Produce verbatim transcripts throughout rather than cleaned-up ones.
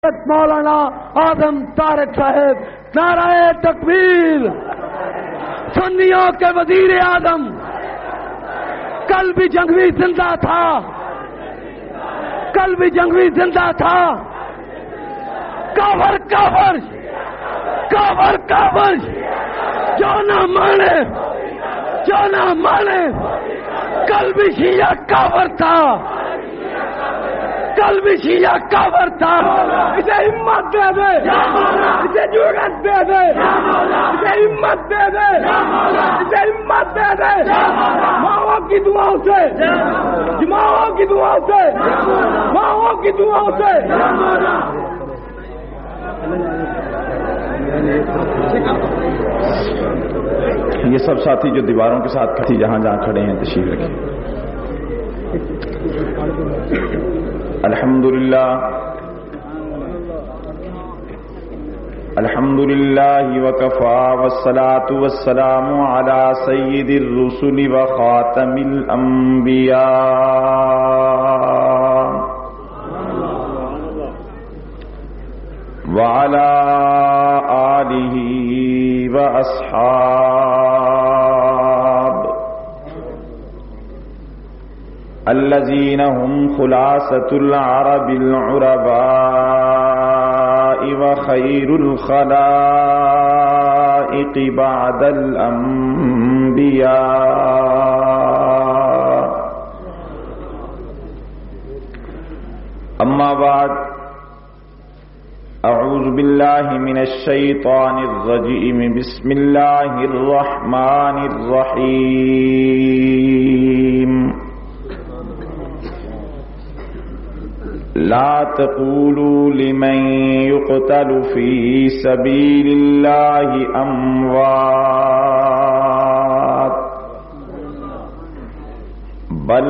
مولانا اعظم طارق صاحب نعرہ تکبیر۔ سنیوں کے وزیر اعظم کل بھی جنگوی زندہ تھا، کل بھی جنگوی زندہ تھا۔ کافر کافر کافر کافر جو نہ مانے جو نہ مانے، کل بھی شیعہ کافر تھا، کل بھی شیعہ کافر تھا۔ اسے ہمت دے دے، اسے جرأت دے دے، اسے ہمت دے دے، اسے ہمت دے دے۔ ماؤں کی دعاؤں سے، ماؤں کی دعاؤں سے، ماؤں کی دعاؤں سے۔ یہ سب ساتھی جو دیواروں کے ساتھ کھڑے جہاں جہاں کھڑے ہیں تشریف رکھیں۔ الحمدللہ الحمدللہ وکفا والصلاة والسلام علی سید الرسل وخاتم الانبیاء وعلى آلہ واصحاب الذين هم خلاصة العرب العرباء وخير الخلائق بعد الأنبياء. أما بعد، أعوذ بالله من الشيطان الرجيم. بسم الله الرحمن الرحيم. لا تقولوا لمن يقتل في سبيل الله أموات بل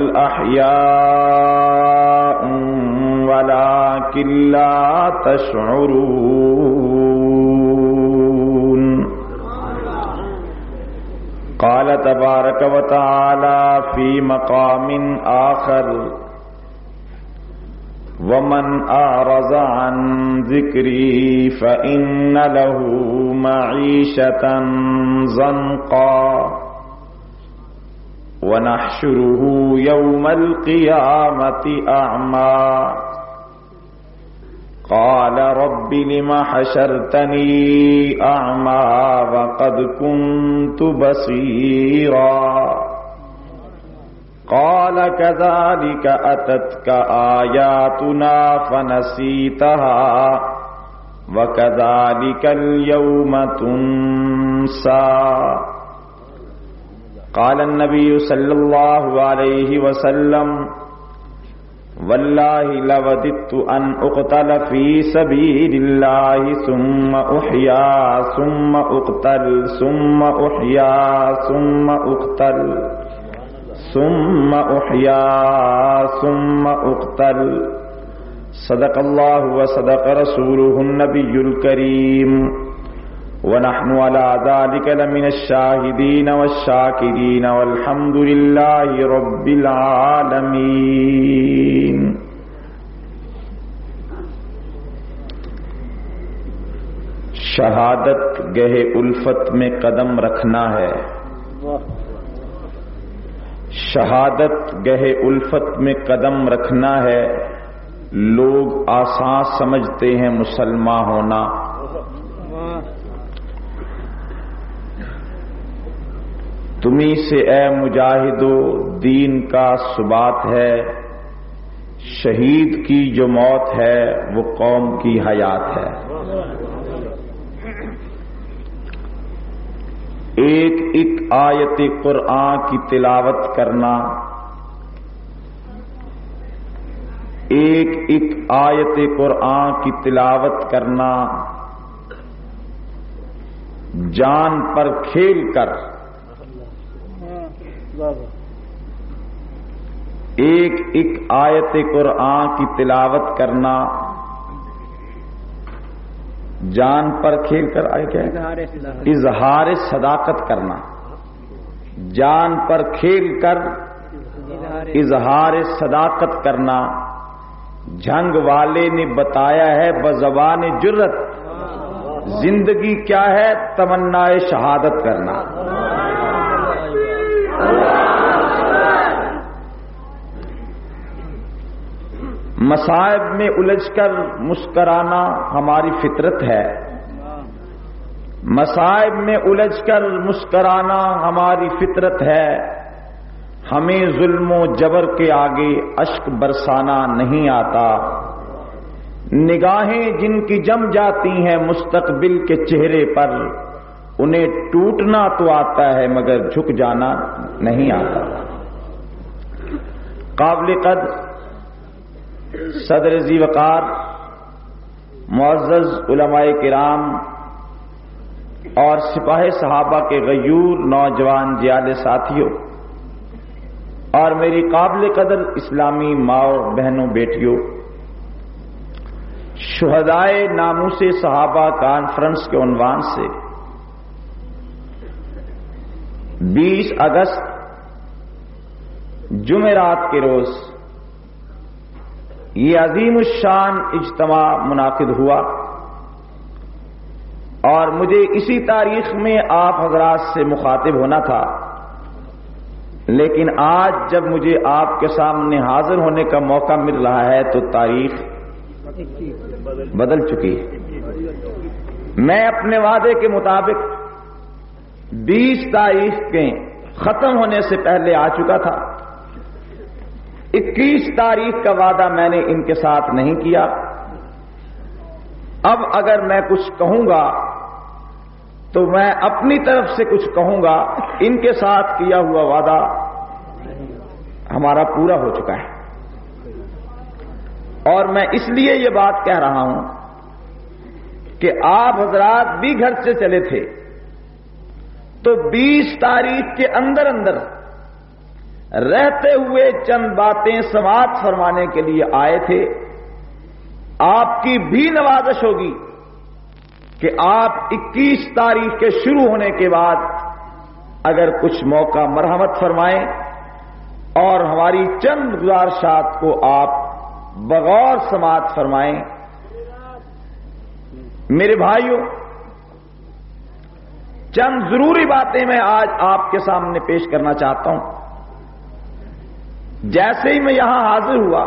أحياء ولكن لا تشعرون. قال تبارك وتعالى في مقام آخر: ومن أعرض عن ذكري فإن له معيشة ضنكا ونحشره يوم القيامة أعمى قال رب لم حشرتني أعمى وقد كنت بصيرا قال كذلك أتتك آياتنا فنسيتها وكذلك اليوم تنسى. قال النبي صلى الله عليه وسلم: والله لوددت أن أقتل في سبيل الله ثم أحيا ثم أقتل ثم أحيا ثم أقتل ثم أحيا ثم أقتل. صدق الله وصدق رسوله النبي الكريم ونحن على ذلك لمن الشاهدين والشاكرين والحمد لله رب العالمين. شہادت گہے الفت میں قدم رکھنا ہے، شہادت گہے الفت میں قدم رکھنا ہے. لوگ آسان سمجھتے ہیں مسلمان ہونا، تمہیں سے اے مجاہدو دین کا ثبات ہے. شہید کی جو موت ہے وہ قوم کی حیات ہے. ایک ایک آیت قرآن کی تلاوت کرنا، ایک ایک آیت قرآن کی تلاوت کرنا، جان پر کھیل کر ایک ایک آیت قرآن کی تلاوت کرنا، جان پر کھیل کر آئے کیا ہے؟ اظہار صداقت کرنا، جان پر کھیل کر اظہار صداقت کرنا، جھنگ والے نے بتایا ہے بزبان جرت، زندگی کیا ہے تمنا شہادت کرنا۔ مصائب میں الجھ کر مسکرانا ہماری فطرت ہے، مصائب میں الجھ کر مسکرانا ہماری فطرت ہے، ہمیں ظلم و جبر کے آگے اشک برسانا نہیں آتا، نگاہیں جن کی جم جاتی ہیں مستقبل کے چہرے پر، انہیں ٹوٹنا تو آتا ہے مگر جھک جانا نہیں آتا۔ قابل قدر صدر ذی وقار معزز علماء کرام اور سپاہ صحابہ کے غیور نوجوان جیال ساتھیوں اور میری قابل قدر اسلامی ماؤں بہنوں بیٹیوں، شہدائے ناموس صحابہ کانفرنس کے عنوان سے بیس اگست جمعرات کے روز یہ عظیم الشان اجتماع منعقد ہوا، اور مجھے اسی تاریخ میں آپ حضرات سے مخاطب ہونا تھا، لیکن آج جب مجھے آپ کے سامنے حاضر ہونے کا موقع مل رہا ہے تو تاریخ بدل چکی ہے۔ میں اپنے وعدے کے مطابق بیس تاریخ کے ختم ہونے سے پہلے آ چکا تھا، اکیس تاریخ کا وعدہ میں نے ان کے ساتھ نہیں کیا۔ اب اگر میں کچھ کہوں گا تو میں اپنی طرف سے کچھ کہوں گا، ان کے ساتھ کیا ہوا وعدہ ہمارا پورا ہو چکا ہے، اور میں اس لیے یہ بات کہہ رہا ہوں کہ آپ حضرات بھی گھر سے چلے تھے تو بیس تاریخ کے اندر اندر رہتے ہوئے چند باتیں سماعت فرمانے کے لیے آئے تھے۔ آپ کی بھی نوازش ہوگی کہ آپ اکیس تاریخ کے شروع ہونے کے بعد اگر کچھ موقع مرحمت فرمائیں اور ہماری چند گزارشات کو آپ بغور سماعت فرمائیں۔ میرے بھائیوں، چند ضروری باتیں میں آج آپ کے سامنے پیش کرنا چاہتا ہوں۔ جیسے ہی میں یہاں حاضر ہوا،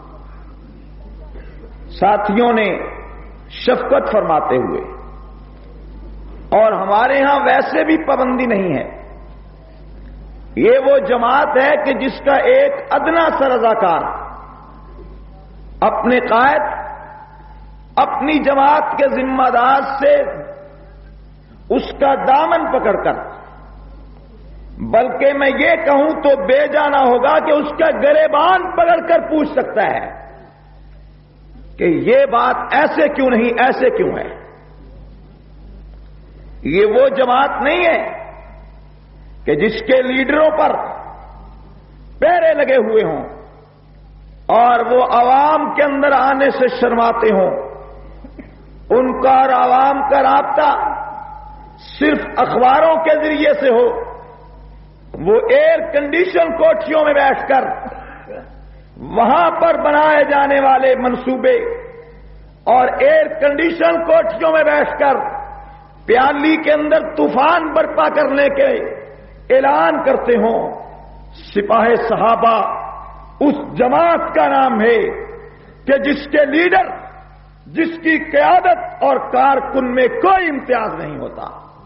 ساتھیوں نے شفقت فرماتے ہوئے، اور ہمارے ہاں ویسے بھی پابندی نہیں ہے، یہ وہ جماعت ہے کہ جس کا ایک ادنا سا رضاکار اپنے قائد، اپنی جماعت کے ذمہ دار سے اس کا دامن پکڑ کر، بلکہ میں یہ کہوں تو بے جانا ہوگا کہ اس کا گریبان پکڑ کر پوچھ سکتا ہے کہ یہ بات ایسے کیوں نہیں، ایسے کیوں ہے۔ یہ وہ جماعت نہیں ہے کہ جس کے لیڈروں پر پہرے لگے ہوئے ہوں اور وہ عوام کے اندر آنے سے شرماتے ہوں۔ ان کا اور عوام کا رابطہ صرف اخباروں کے ذریعے سے ہو، وہ ایئر کنڈیشن کوٹھیوں میں بیٹھ کر وہاں پر بنائے جانے والے منصوبے اور ایئر کنڈیشن کوٹھیوں میں بیٹھ کر پیالی کے اندر طوفان برپا کرنے کے اعلان کرتے ہوں۔ سپاہ صحابہ اس جماعت کا نام ہے کہ جس کے لیڈر، جس کی قیادت اور کارکن میں کوئی امتیاز نہیں ہوتا۔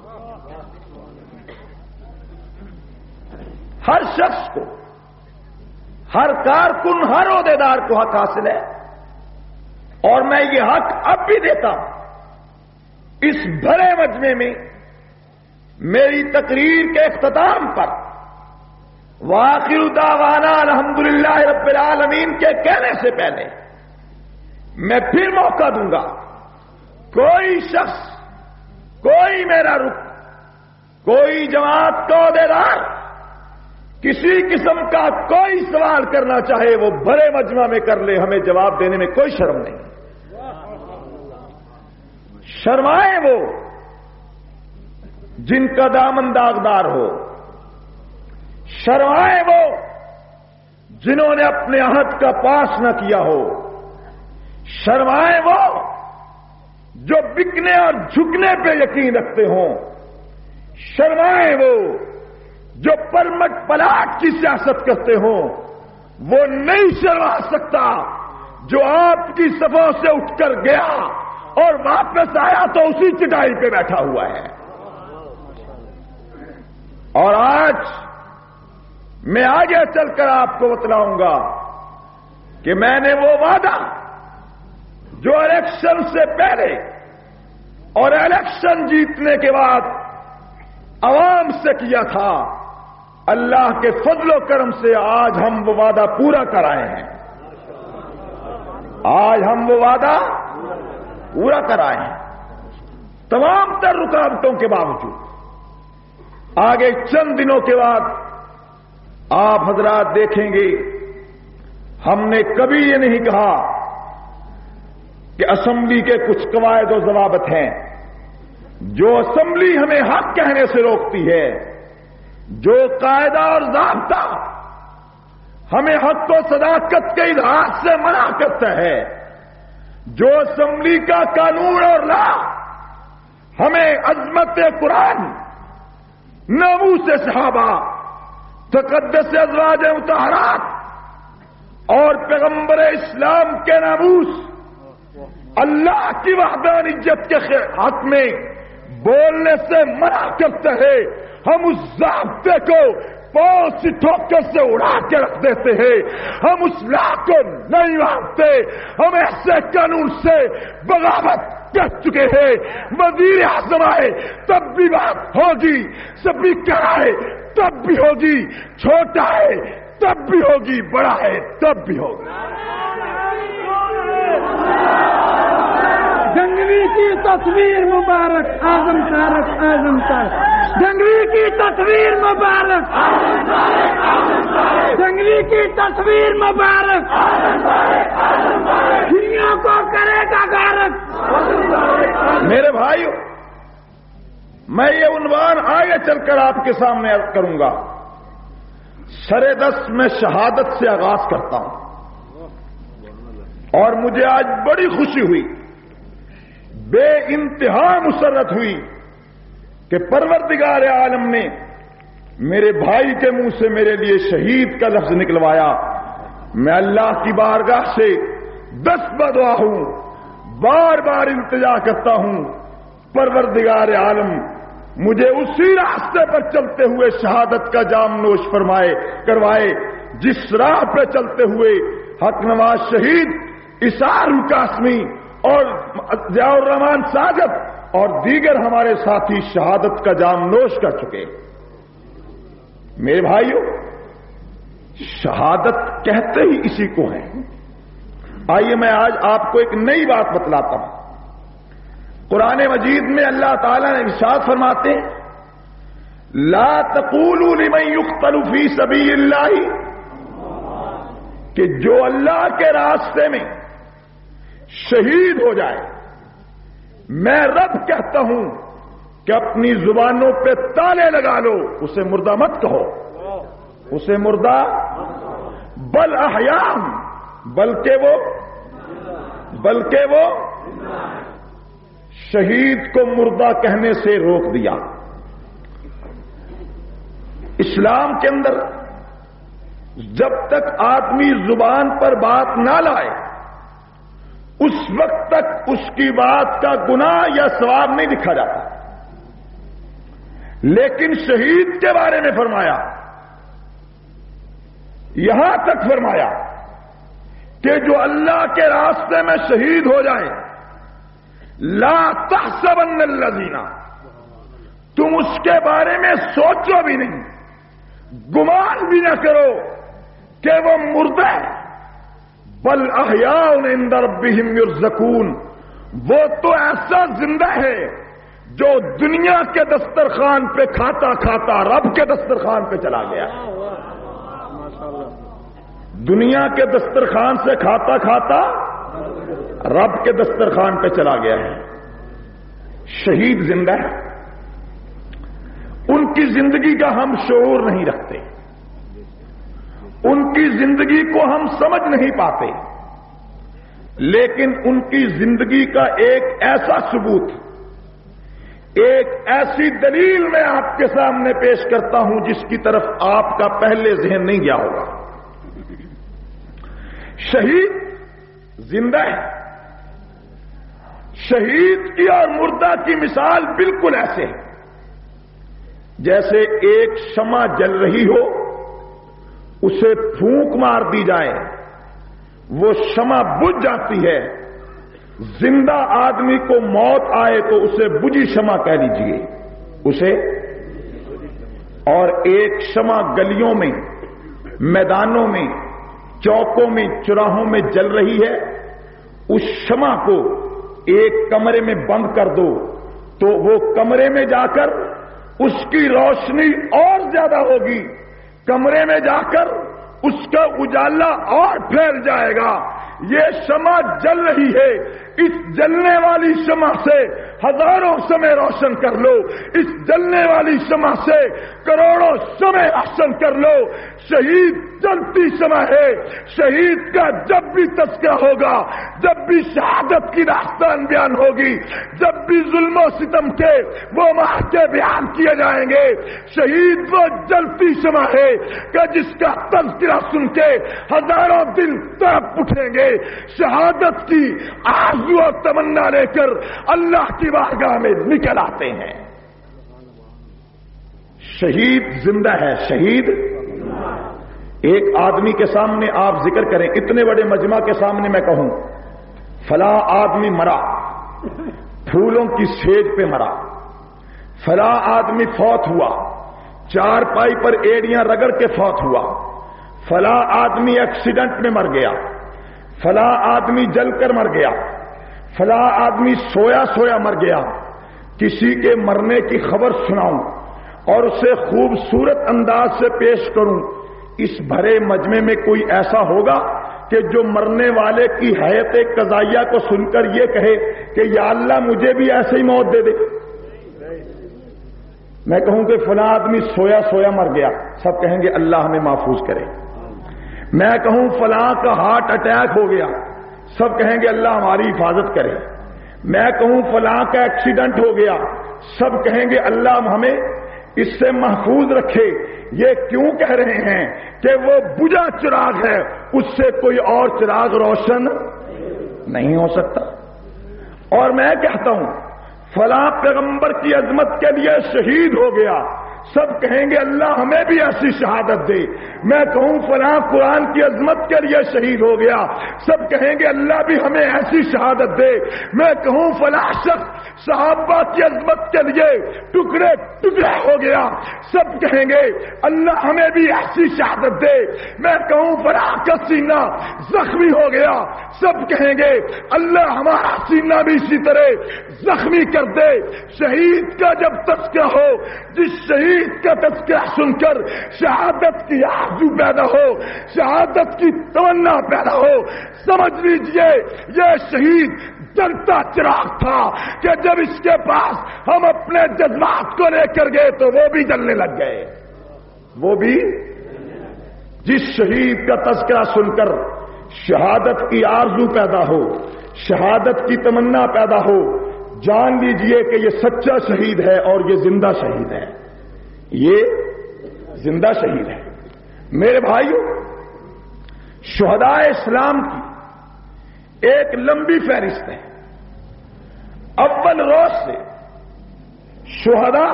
ہر شخص کو، ہر کارکن، ہر عہدیدار کو حق حاصل ہے، اور میں یہ حق اب بھی دیتا ہوں۔ اس بڑے مجمع میں میری تقریر کے اختتام پر وآخر دعوانا الحمدللہ رب العالمین کے کہنے سے پہلے میں پھر موقع دوں گا، کوئی شخص، کوئی میرا رخ، کوئی جماعت کا عہدیدار کسی قسم کا کوئی سوال کرنا چاہے وہ بڑے مجمع میں کر لے، ہمیں جواب دینے میں کوئی شرم نہیں۔ شرمائیں وہ جن کا دامن داغدار ہو، شرمائیں وہ جنہوں نے اپنے عہد کا پاس نہ کیا ہو، شرمائیں وہ جو بکنے اور جھکنے پہ یقین رکھتے ہوں، شرمائیں وہ جو پرمٹ پلاٹ کی سیاست کرتے ہوں، وہ نہیں شرما سکتا جو آپ کی صفوں سے اٹھ کر گیا اور واپس آیا تو اسی چٹائی پہ بیٹھا ہوا ہے۔ اور آج میں آگے چل کر آپ کو بتلاؤں گا کہ میں نے وہ وعدہ جو الیکشن سے پہلے اور الیکشن جیتنے کے بعد عوام سے کیا تھا، اللہ کے فضل و کرم سے آج ہم وہ وعدہ پورا کرائے ہیں۔ آج ہم وہ وعدہ پورا کرائے ہیں تمام تر رکاوٹوں کے باوجود۔ آگے چند دنوں کے بعد آپ حضرات دیکھیں گے، ہم نے کبھی یہ نہیں کہا کہ اسمبلی کے کچھ قواعد و ضوابط ہیں جو اسمبلی ہمیں حق کہنے سے روکتی ہے، جو قاعدہ اور ضابطہ ہمیں حق و صداقت کے اظہار سے منع کرتا ہے، جو اسمبلی کا قانون اور لا ہمیں عظمت قرآن، ناموس صحابہ، تقدس ازواج مطہرات اور پیغمبر اسلام کے ناموس، اللہ کی وحدانیت کے حق میں بولنے سے منع کرتا ہے، ہم اس ضابطے کو پاؤں سے ٹھوکر سے اڑا کے رکھ دیتے ہیں، ہم اس لا کو نہیں مانتے، ہم ایسے قانون سے بغاوت کر چکے ہیں۔ وزیر اعظم آئے تب بھی بات ہوگی، سپیکر آئے تب بھی ہوگی، چھوٹا ہے تب بھی ہوگی، بڑا ہے تب بھی ہوگی۔ جنگلی کی تصویر مبارک، اعظم تارک اعظم تارک، جنگلی کی تصویر مبارک، جنگلی کی تصویر مبارک، دنیا کو کرے گا غارت۔ میرے بھائیو، میں یہ عنوان آگے چل کر آپ کے سامنے عرض کروں گا۔ سرے دست میں شہادت سے آغاز کرتا ہوں، اور مجھے آج بڑی خوشی ہوئی، بے انتہا مسرت ہوئی کہ پروردگار عالم نے میرے بھائی کے منہ سے میرے لیے شہید کا لفظ نکلوایا۔ میں اللہ کی بارگاہ سے دست بدعا ہوں، بار بار التجا کرتا ہوں، پروردگار عالم مجھے اسی راستے پر چلتے ہوئے شہادت کا جام نوش فرمائے کروائے جس راہ پہ چلتے ہوئے حق نواز شہید، اسار القاسمی اور ضیاء الرحمان ساجد اور دیگر ہمارے ساتھی شہادت کا جام نوش کر چکے۔ میرے بھائیوں، شہادت کہتے ہی اسی کو ہے۔ آئیے میں آج آپ کو ایک نئی بات بتلاتا ہوں۔ قرآن مجید میں اللہ تعالیٰ نے ارشاد فرماتے ہیں، لا تقولوا لمن يقتل في سبيل اللہ، کہ جو اللہ کے راستے میں شہید ہو جائے، میں رب کہتا ہوں کہ اپنی زبانوں پہ تالے لگا لو، اسے مردہ مت کہو، اسے مردہ بل احیاء، بلکہ وہ بلکہ وہ شہید کو مردہ کہنے سے روک دیا۔ اسلام کے اندر جب تک آدمی زبان پر بات نہ لائے، اس وقت تک اس کی بات کا گناہ یا ثواب نہیں لکھا جاتا۔ لیکن شہید کے بارے میں فرمایا، یہاں تک فرمایا کہ جو اللہ کے راستے میں شہید ہو جائے، لا تحسبن الذین، تم اس کے بارے میں سوچو بھی نہیں، گمان بھی نہ کرو کہ وہ مردہ ہے، بل احیاء عند ربہم یرزقون، وہ تو ایسا زندہ ہے جو دنیا کے دسترخوان پہ کھاتا کھاتا رب کے دسترخوان پہ چلا گیا۔ دنیا کے دسترخوان سے کھاتا کھاتا رب کے دسترخوان پہ چلا گیا ہے۔ شہید زندہ ہے، ان کی زندگی کا ہم شعور نہیں رکھتے، ان کی زندگی کو ہم سمجھ نہیں پاتے، لیکن ان کی زندگی کا ایک ایسا ثبوت، ایک ایسی دلیل میں آپ کے سامنے پیش کرتا ہوں جس کی طرف آپ کا پہلے ذہن نہیں گیا ہوگا۔ شہید زندہ ہے۔ شہید کی اور مردہ کی مثال بالکل ایسے ہے جیسے ایک شمع جل رہی ہو، اسے پھونک مار دی جائے، وہ شمع بجھ جاتی ہے۔ زندہ آدمی کو موت آئے تو اسے بجھی شمع کہہ لیجیے اسے۔ اور ایک شمع گلیوں میں، میدانوں میں، چوکوں میں، چوراہوں میں جل رہی ہے، اس شمع کو ایک کمرے میں بند کر دو تو وہ کمرے میں جا کر اس کی روشنی اور زیادہ ہوگی، کمرے میں جا کر اس کا اجالا اور پھیل جائے گا۔ یہ شمع جل رہی ہے، اس جلنے والی شمع سے ہزاروں شمع روشن کر لو، اس جلنے والی شمع سے کروڑوں شمع روشن کر لو۔ شہید جلتی شمع ہے۔ شہید کا جب بھی تذکرہ ہوگا، جب بھی شہادت کی داستان بیان ہوگی، جب بھی ظلم و ستم کے وہ مارکے بیان کیے جائیں گے، شہید وہ جلتی شمع ہے کہ جس کا تذکرہ سن کے ہزاروں دل تڑپ اٹھیں گے، شہادت کی آرزو اور تمنا لے کر اللہ کی بارگاہ میں نکل آتے ہیں۔ شہید زندہ ہے۔ شہید ایک آدمی کے سامنے آپ ذکر کریں، اتنے بڑے مجمع کے سامنے میں کہوں فلاں آدمی مرا، پھولوں کی سیج پہ مرا، فلاں آدمی فوت ہوا، چار پائی پر ایڑیاں رگڑ کے فوت ہوا، فلاں آدمی ایکسیڈنٹ میں مر گیا، فلاں آدمی جل کر مر گیا، فلاں آدمی سویا سویا مر گیا، کسی کے مرنے کی خبر سناؤں اور اسے خوبصورت انداز سے پیش کروں، اس بھرے مجمع میں کوئی ایسا ہوگا کہ جو مرنے والے کی حیات قضائیہ کو سن کر یہ کہے کہ یا اللہ مجھے بھی ایسے ہی موت دے دے؟ میں کہوں کہ فلاں آدمی سویا سویا مر گیا، سب کہیں گے اللہ ہمیں محفوظ کرے۔ میں کہوں فلاں کا ہارٹ اٹیک ہو گیا، سب کہیں گے اللہ ہماری حفاظت کرے۔ میں کہوں فلاں کا ایکسیڈنٹ ہو گیا، سب کہیں گے اللہ ہمیں اس سے محفوظ رکھے۔ یہ کیوں کہہ رہے ہیں کہ وہ بجھا چراغ ہے، اس سے کوئی اور چراغ روشن نہیں ہو سکتا۔ اور میں کہتا ہوں فلاں پیغمبر کی عظمت کے لیے شہید ہو گیا، سب کہیں گے اللہ ہمیں بھی ایسی شہادت دے۔ میں کہوں فلاں قرآن کی عظمت کے لیے شہید ہو گیا، سب کہیں گے اللہ بھی ہمیں ایسی شہادت دے۔ میں کہوں فلاں شخص صحابہ کی عظمت کے لیے ٹکڑے ٹکڑے ہو گیا، سب کہیں گے اللہ ہمیں بھی ایسی شہادت دے۔ میں کہوں فلاں کا سینہ زخمی ہو گیا، سب کہیں گے اللہ ہمارا سینہ بھی اسی طرح زخمی کر دے۔ شہید کا جب تذکرہ ہو، جس شہید کا تذکرہ سن کر شہادت کی آرزو پیدا ہو، شہادت کی تمنا پیدا ہو، سمجھ لیجئے یہ شہید جلتا چراغ تھا کہ جب اس کے پاس ہم اپنے جذبات کو لے کر گئے تو وہ بھی جلنے لگ گئے۔ وہ بھی جس شہید کا تذکرہ سن کر شہادت کی آرزو پیدا ہو، شہادت کی تمنا پیدا ہو، جان لیجئے کہ یہ سچا شہید ہے اور یہ زندہ شہید ہے، یہ زندہ شہید ہے۔ میرے بھائیو، شہداء اسلام کی ایک لمبی فہرست ہے۔ اول روز سے شہداء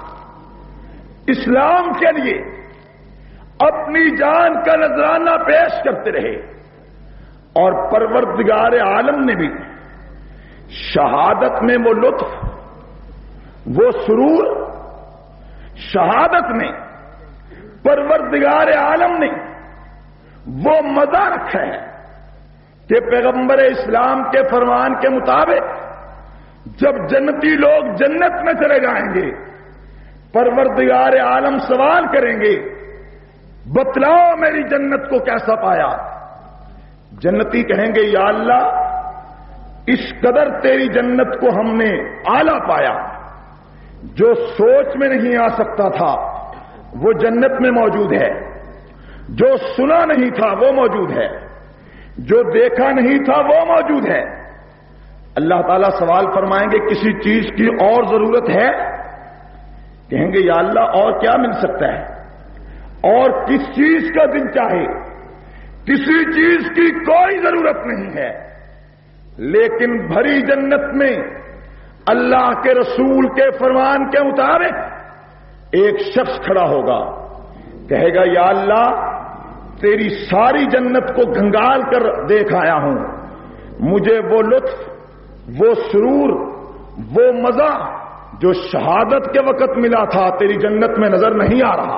اسلام کے لیے اپنی جان کا نذرانہ پیش کرتے رہے، اور پروردگار عالم نے بھی شہادت میں وہ لطف، وہ سرور، شہادت میں پروردگار عالم نے وہ مزہ رکھا ہے کہ پیغمبر اسلام کے فرمان کے مطابق جب جنتی لوگ جنت میں چلے جائیں گے، پروردگار عالم سوال کریں گے بتلاؤ میری جنت کو کیسا پایا؟ جنتی کہیں گے یا اللہ اس قدر تیری جنت کو ہم نے اعلیٰ پایا، جو سوچ میں نہیں آ سکتا تھا وہ جنت میں موجود ہے، جو سنا نہیں تھا وہ موجود ہے۔ جو دیکھا نہیں تھا وہ موجود ہے. اللہ تعالیٰ سوال فرمائیں گے کسی چیز کی اور ضرورت ہے؟ کہیں گے یا اللہ اور کیا مل سکتا ہے؟ اور کس چیز کا دل چاہے؟ کسی چیز کی کوئی ضرورت نہیں ہے. لیکن بھری جنت میں اللہ کے رسول کے فرمان کے مطابق ایک شخص کھڑا ہوگا، کہے گا یا اللہ تیری ساری جنت کو گھنگال کر دیکھ آیا ہوں، مجھے وہ لطف، وہ سرور، وہ مزہ جو شہادت کے وقت ملا تھا تیری جنت میں نظر نہیں آ رہا.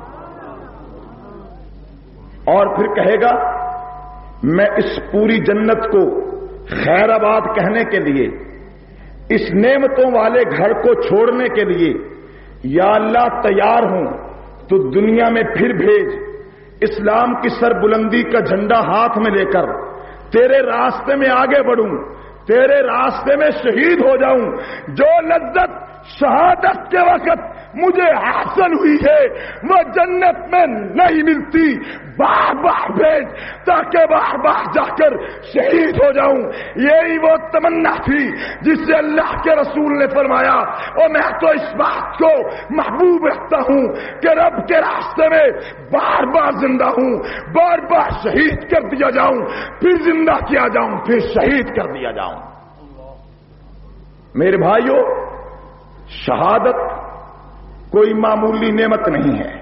اور پھر کہے گا میں اس پوری جنت کو خیر آباد کہنے کے لیے، اس نعمتوں والے گھر کو چھوڑنے کے لیے یا اللہ تیار ہوں تو دنیا میں پھر بھیج، اسلام کی سربلندی کا جھنڈا ہاتھ میں لے کر تیرے راستے میں آگے بڑھوں، تیرے راستے میں شہید ہو جاؤں. جو لذت شہادت کے وقت مجھے حاصل ہوئی ہے وہ جنت میں نہیں ملتی. بار بار بھیج تاکہ بار بار جا کر شہید ہو جاؤں. یہی وہ تمنا تھی جس سے اللہ کے رسول نے فرمایا اور میں تو اس بات کو محبوب رکھتا ہوں کہ رب کے راستے میں بار بار زندہ ہوں، بار بار شہید کر دیا جاؤں، پھر زندہ کیا جاؤں، پھر شہید کر دیا جاؤں. میرے بھائیوں، شہادت کوئی معمولی نعمت نہیں ہے.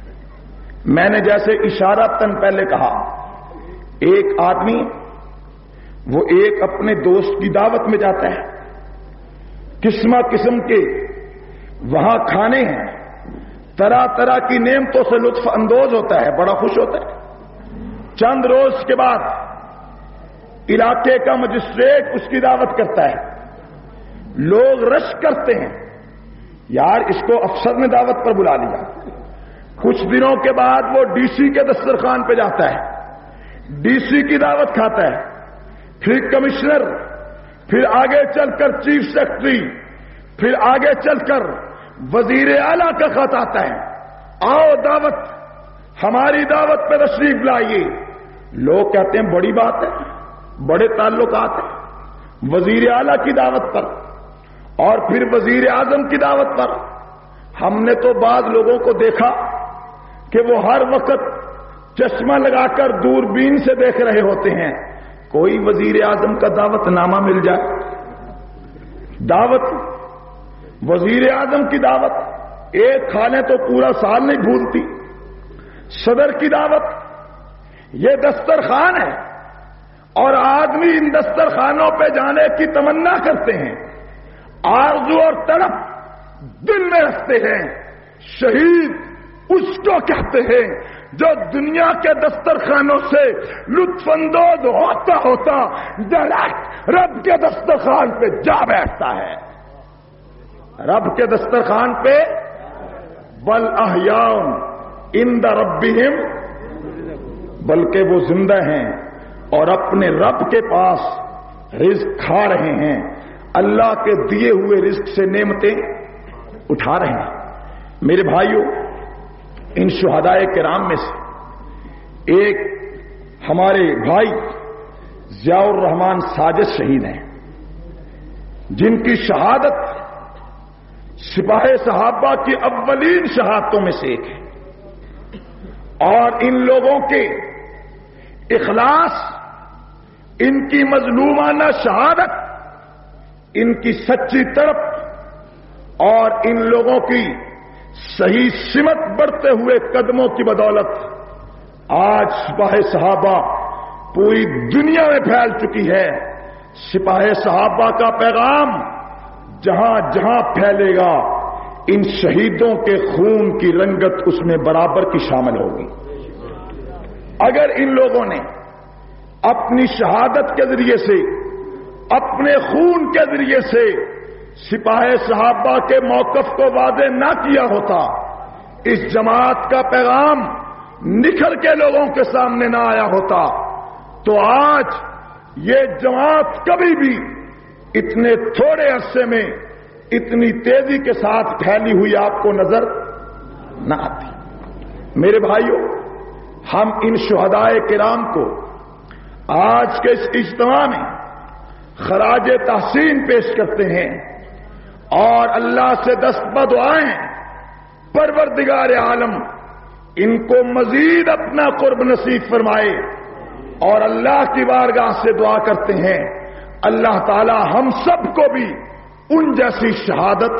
میں نے جیسے اشارہ تن پہلے کہا، ایک آدمی وہ ایک اپنے دوست کی دعوت میں جاتا ہے، قسم قسم کے وہاں کھانے ہیں، طرح طرح کی نعمتوں سے لطف اندوز ہوتا ہے، بڑا خوش ہوتا ہے. چند روز کے بعد علاقے کا مجسٹریٹ اس کی دعوت کرتا ہے. لوگ رش کرتے ہیں، یار اس کو افسر نے دعوت پر بلا لیا. کچھ دنوں کے بعد وہ ڈی سی کے دسترخوان پہ جاتا ہے، ڈی سی کی دعوت کھاتا ہے، پھر کمشنر، پھر آگے چل کر چیف سیکرٹری، پھر آگے چل کر وزیر اعلیٰ کا خط آتا ہے، آؤ دعوت، ہماری دعوت پہ تشریف لائیے. لوگ کہتے ہیں بڑی بات ہے، بڑے تعلقات ہیں. وزیر اعلیٰ کی دعوت پر اور پھر وزیر اعظم کی دعوت پر. ہم نے تو بعض لوگوں کو دیکھا کہ وہ ہر وقت چشمہ لگا کر دوربین سے دیکھ رہے ہوتے ہیں. کوئی وزیر اعظم کا دعوت نامہ مل جائے. دعوت، وزیر اعظم کی دعوت ایک کھا لیں تو پورا سال نہیں بھولتی. صدر کی دعوت، یہ دسترخوان ہے اور آدمی ان دسترخوانوں پہ جانے کی تمنا کرتے ہیں، آرزو اور تڑپ دل میں رکھتے ہیں. شہید اس کو کہتے ہیں جو دنیا کے دسترخوانوں سے لطف اندوز ہوتا ہوتا ڈائریکٹ رب کے دسترخوان پہ جا بیٹھتا ہے. رب کے دسترخوان پہ بل احیاء عند ربہم، بلکہ وہ زندہ ہیں اور اپنے رب کے پاس رزق کھا رہے ہیں، اللہ کے دیے ہوئے رزق سے نعمتیں اٹھا رہے ہیں. میرے بھائیوں، ان شہدائے کرام میں سے ایک ہمارے بھائی ضیاء الرحمان ساجد شہید ہیں، جن کی شہادت سپاہ صحابہ کی اولین شہادتوں میں سے ایک ہے. اور ان لوگوں کے اخلاص، ان کی مظلومانہ شہادت، ان کی سچی تڑپ اور ان لوگوں کی صحیح سمت بڑھتے ہوئے قدموں کی بدولت آج سپاہ صحابہ پوری دنیا میں پھیل چکی ہے. سپاہ صحابہ کا پیغام جہاں جہاں پھیلے گا ان شہیدوں کے خون کی رنگت اس میں برابر کی شامل ہوگی. اگر ان لوگوں نے اپنی شہادت کے ذریعے سے، اپنے خون کے ذریعے سے سپاہ صحابہ کے موقف کو واضح نہ کیا ہوتا، اس جماعت کا پیغام نکھر کے لوگوں کے سامنے نہ آیا ہوتا، تو آج یہ جماعت کبھی بھی اتنے تھوڑے عرصے میں اتنی تیزی کے ساتھ پھیلی ہوئی آپ کو نظر نہ آتی. میرے بھائیوں، ہم ان شہدائے کرام کو آج کے اس اجتماع میں خراج تحسین پیش کرتے ہیں اور اللہ سے دست بدعائیں پروردگار عالم ان کو مزید اپنا قرب نصیب فرمائے، اور اللہ کی بارگاہ سے دعا کرتے ہیں اللہ تعالی ہم سب کو بھی ان جیسی شہادت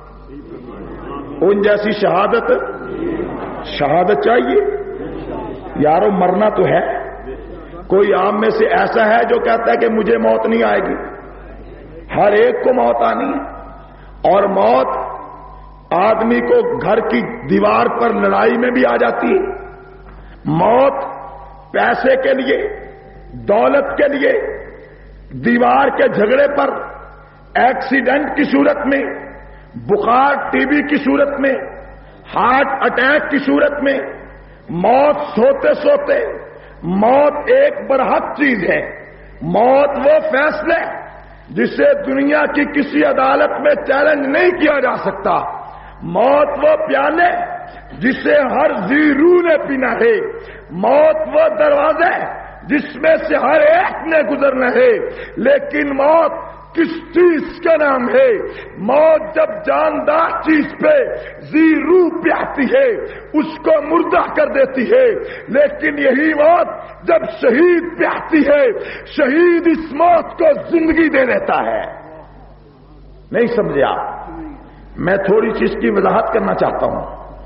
ان جیسی شہادت شہادت چاہیے یارو، مرنا تو ہے۔ کوئی عام میں سے ایسا ہے جو کہتا ہے کہ مجھے موت نہیں آئے گی؟ ہر ایک کو موت آنی ہے، اور موت آدمی کو گھر کی دیوار پر لڑائی میں بھی آ جاتی ہے۔ موت پیسے کے لیے، دولت کے لیے، دیوار کے جھگڑے پر، ایکسیڈنٹ کی صورت میں، بخار ٹی بی کی صورت میں، ہارٹ اٹیک کی صورت میں، موت سوتے سوتے، موت ایک برحق چیز ہے۔ موت وہ فیصلے جسے دنیا کی کسی عدالت میں چیلنج نہیں کیا جا سکتا۔ موت وہ پیالے جسے ہر ذی روح نے پینا ہے۔ موت وہ دروازے جس میں سے ہر ایک نے گزرنا ہے۔ لیکن موت کس چیز کا نام ہے؟ موت جب جاندار چیز پہ ذی روح پہ آتی ہے اس کو مردہ کر دیتی ہے، لیکن یہی موت جب شہید پہ آتی ہے شہید اس موت کو زندگی دے دیتا ہے۔ نہیں سمجھے آپ؟ میں تھوڑی چیز کی وضاحت کرنا چاہتا ہوں۔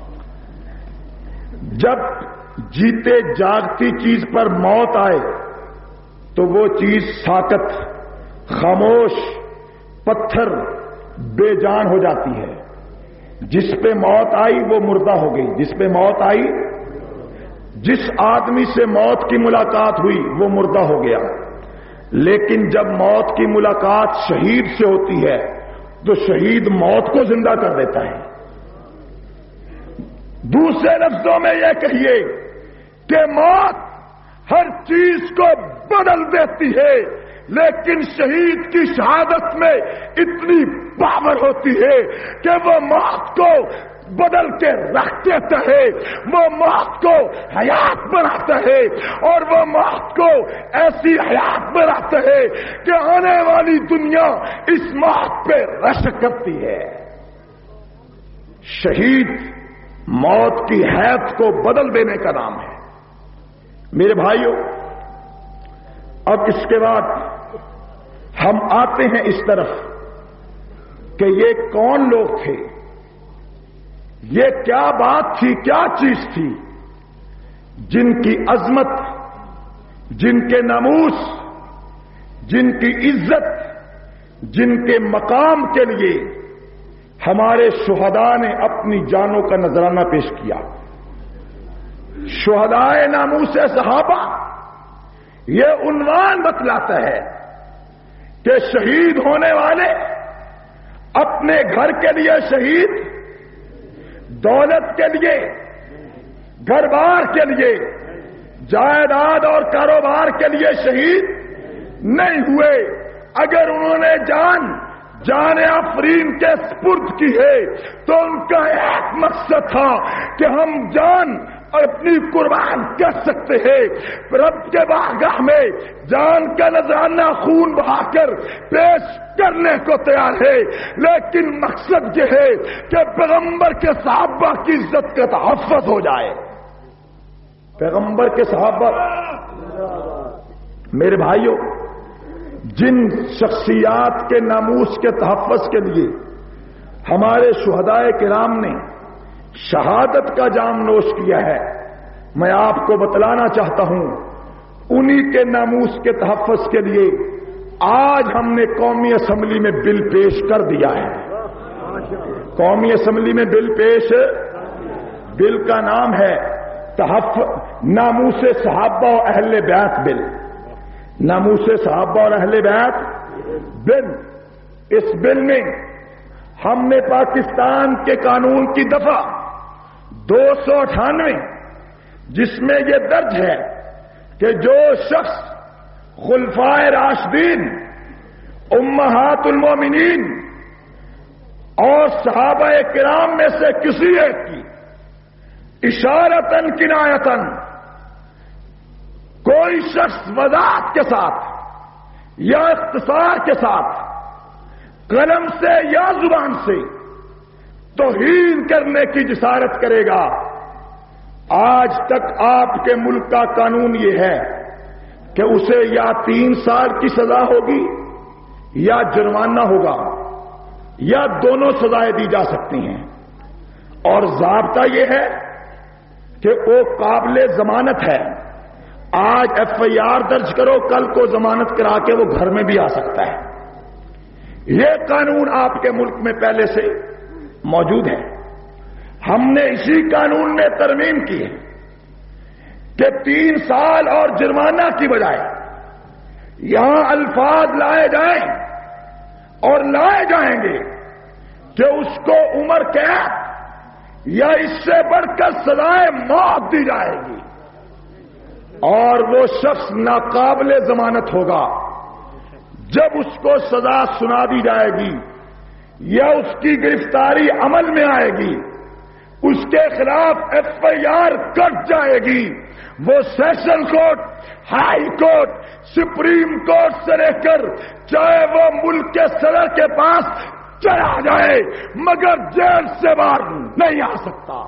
جب جیتے جاگتی چیز پر موت آئے تو وہ چیز ساکت، خاموش، پتھر، بے جان ہو جاتی ہے۔ جس پہ موت آئی وہ مردہ ہو گئی۔ جس پہ موت آئی، جس آدمی سے موت کی ملاقات ہوئی وہ مردہ ہو گیا۔ لیکن جب موت کی ملاقات شہید سے ہوتی ہے تو شہید موت کو زندہ کر دیتا ہے۔ دوسرے لفظوں میں یہ کہیے کہ موت ہر چیز کو بدل دیتی ہے، لیکن شہید کی شہادت میں اتنی پاور ہوتی ہے کہ وہ موت کو بدل کے رکھ دیتا ہے، وہ موت کو حیات بناتا ہے، اور وہ موت کو ایسی حیات بناتا ہے کہ آنے والی دنیا اس موت پہ رشک کرتی ہے۔ شہید موت کی حیات کو بدل دینے کا نام ہے۔ میرے بھائیوں، اب اس کے بعد ہم آتے ہیں اس طرف کہ یہ کون لوگ تھے، یہ کیا بات تھی، کیا چیز تھی جن کی عظمت، جن کے ناموس، جن کی عزت، جن کے مقام کے لیے ہمارے شہداء نے اپنی جانوں کا نذرانہ پیش کیا۔ شہدائے ناموس صحابہ یہ عنوان بتلاتا ہے کہ شہید ہونے والے اپنے گھر کے لیے شہید، دولت کے لیے، گھر بار کے لیے، جائیداد اور کاروبار کے لیے شہید نہیں ہوئے۔ اگر انہوں نے جان جان آفرین کے سپرد کی ہے تو ان کا ایک مقصد تھا کہ ہم جان اپنی قربان کر سکتے ہیں، رب کے بارگاہ میں جان کا نذرانہ خون بہا کر پیش کرنے کو تیار ہے، لیکن مقصد یہ ہے کہ پیغمبر کے صحابہ کی عزت کا تحفظ ہو جائے۔ پیغمبر کے صحابہ، میرے بھائیوں، جن شخصیات کے ناموس کے تحفظ کے لیے ہمارے شہداء کرام نے شہادت کا جام نوش کیا ہے، میں آپ کو بتلانا چاہتا ہوں، انہی کے ناموس کے تحفظ کے لیے آج ہم نے قومی اسمبلی میں بل پیش کر دیا ہے۔ قومی اسمبلی میں بل پیش، بل کا نام ہے تحفظ ناموس صحابہ و اہل بیت بل۔ ناموس صحابہ اور اہل بیت بل۔ اس بل میں ہم نے پاکستان کے قانون کی دفعہ دو سو اٹھانوے جس میں یہ درج ہے کہ جو شخص خلفائے راشدین، امہات المومنین اور صحابہ کرام میں سے کسی ایک کی اشارتاً کنایتاً کوئی شخص وضاحت کے ساتھ یا اختصار کے ساتھ قلم سے یا زبان سے توہین کرنے کی جسارت کرے گا، آج تک آپ کے ملک کا قانون یہ ہے کہ اسے یا تین سال کی سزا ہوگی یا جرمانہ ہوگا یا دونوں سزائیں دی جا سکتی ہیں، اور ضابطہ یہ ہے کہ وہ قابل ضمانت ہے۔ آج ایف آئی آر درج کرو، کل کو ضمانت کرا کے وہ گھر میں بھی آ سکتا ہے۔ یہ قانون آپ کے ملک میں پہلے سے موجود ہے۔ ہم نے اسی قانون میں ترمیم کی ہے کہ تین سال اور جرمانہ کی بجائے یہاں الفاظ لائے جائیں اور لائے جائیں گے کہ اس کو عمر قید یا اس سے بڑھ کر سزائے موت دی جائے گی، اور وہ شخص ناقابل ضمانت ہوگا۔ جب اس کو سزا سنا دی جائے گی یا اس کی گرفتاری عمل میں آئے گی، اس کے خلاف ایف آئی آر کٹ جائے گی، وہ session court, high court, supreme court سے لے کر چاہے وہ ملک کے صدر کے پاس چلا جائے مگر جیل سے باہر نہیں آ سکتا۔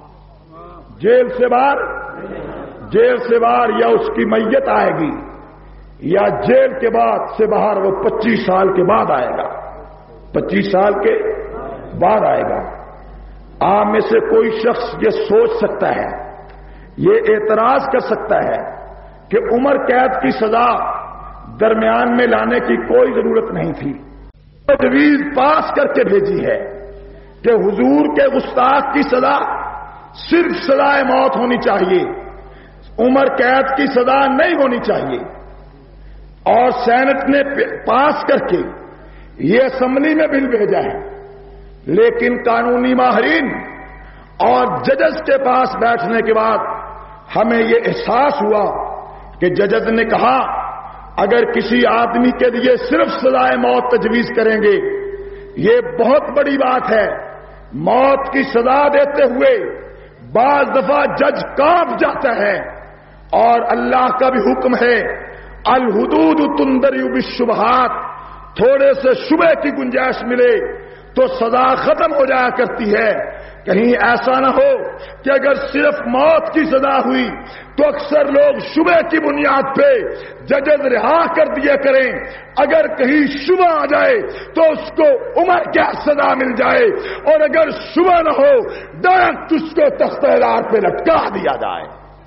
جیل سے باہر جیل سے باہر یا اس کی میت آئے گی یا جیل کے بعد سے باہر وہ پچیس سال کے بعد آئے گا، پچیس سال کے بعد آئے گا۔ آپ میں سے کوئی شخص یہ سوچ سکتا ہے، یہ اعتراض کر سکتا ہے کہ عمر قید کی سزا درمیان میں لانے کی کوئی ضرورت نہیں تھی، تجویز پاس کر کے بھیجی ہے کہ حضور کے گستاخ کی سزا صرف سزائے موت ہونی چاہیے، عمر قید کی سزا نہیں ہونی چاہیے، اور سینٹ نے پاس کر کے یہ اسمبلی میں بل بھیجا ہے۔ لیکن قانونی ماہرین اور ججز کے پاس بیٹھنے کے بعد ہمیں یہ احساس ہوا کہ ججز نے کہا اگر کسی آدمی کے لیے صرف سزائے موت تجویز کریں گے یہ بہت بڑی بات ہے۔ موت کی سزا دیتے ہوئے بعض دفعہ جج کانپ جاتا ہے، اور اللہ کا بھی حکم ہے الحدود تندری بالشبہات، تھوڑے سے شبہ کی گنجائش ملے تو سزا ختم ہو جایا کرتی ہے۔ کہیں ایسا نہ ہو کہ اگر صرف موت کی سزا ہوئی تو اکثر لوگ شبہ کی بنیاد پہ ججز رہا کر دیا کریں، اگر کہیں شبہ آ جائے تو اس کو عمر کیا سزا مل جائے، اور اگر شبہ نہ ہو ڈائریکٹ اس کو تخت اعدام پہ لٹکا دیا جائے۔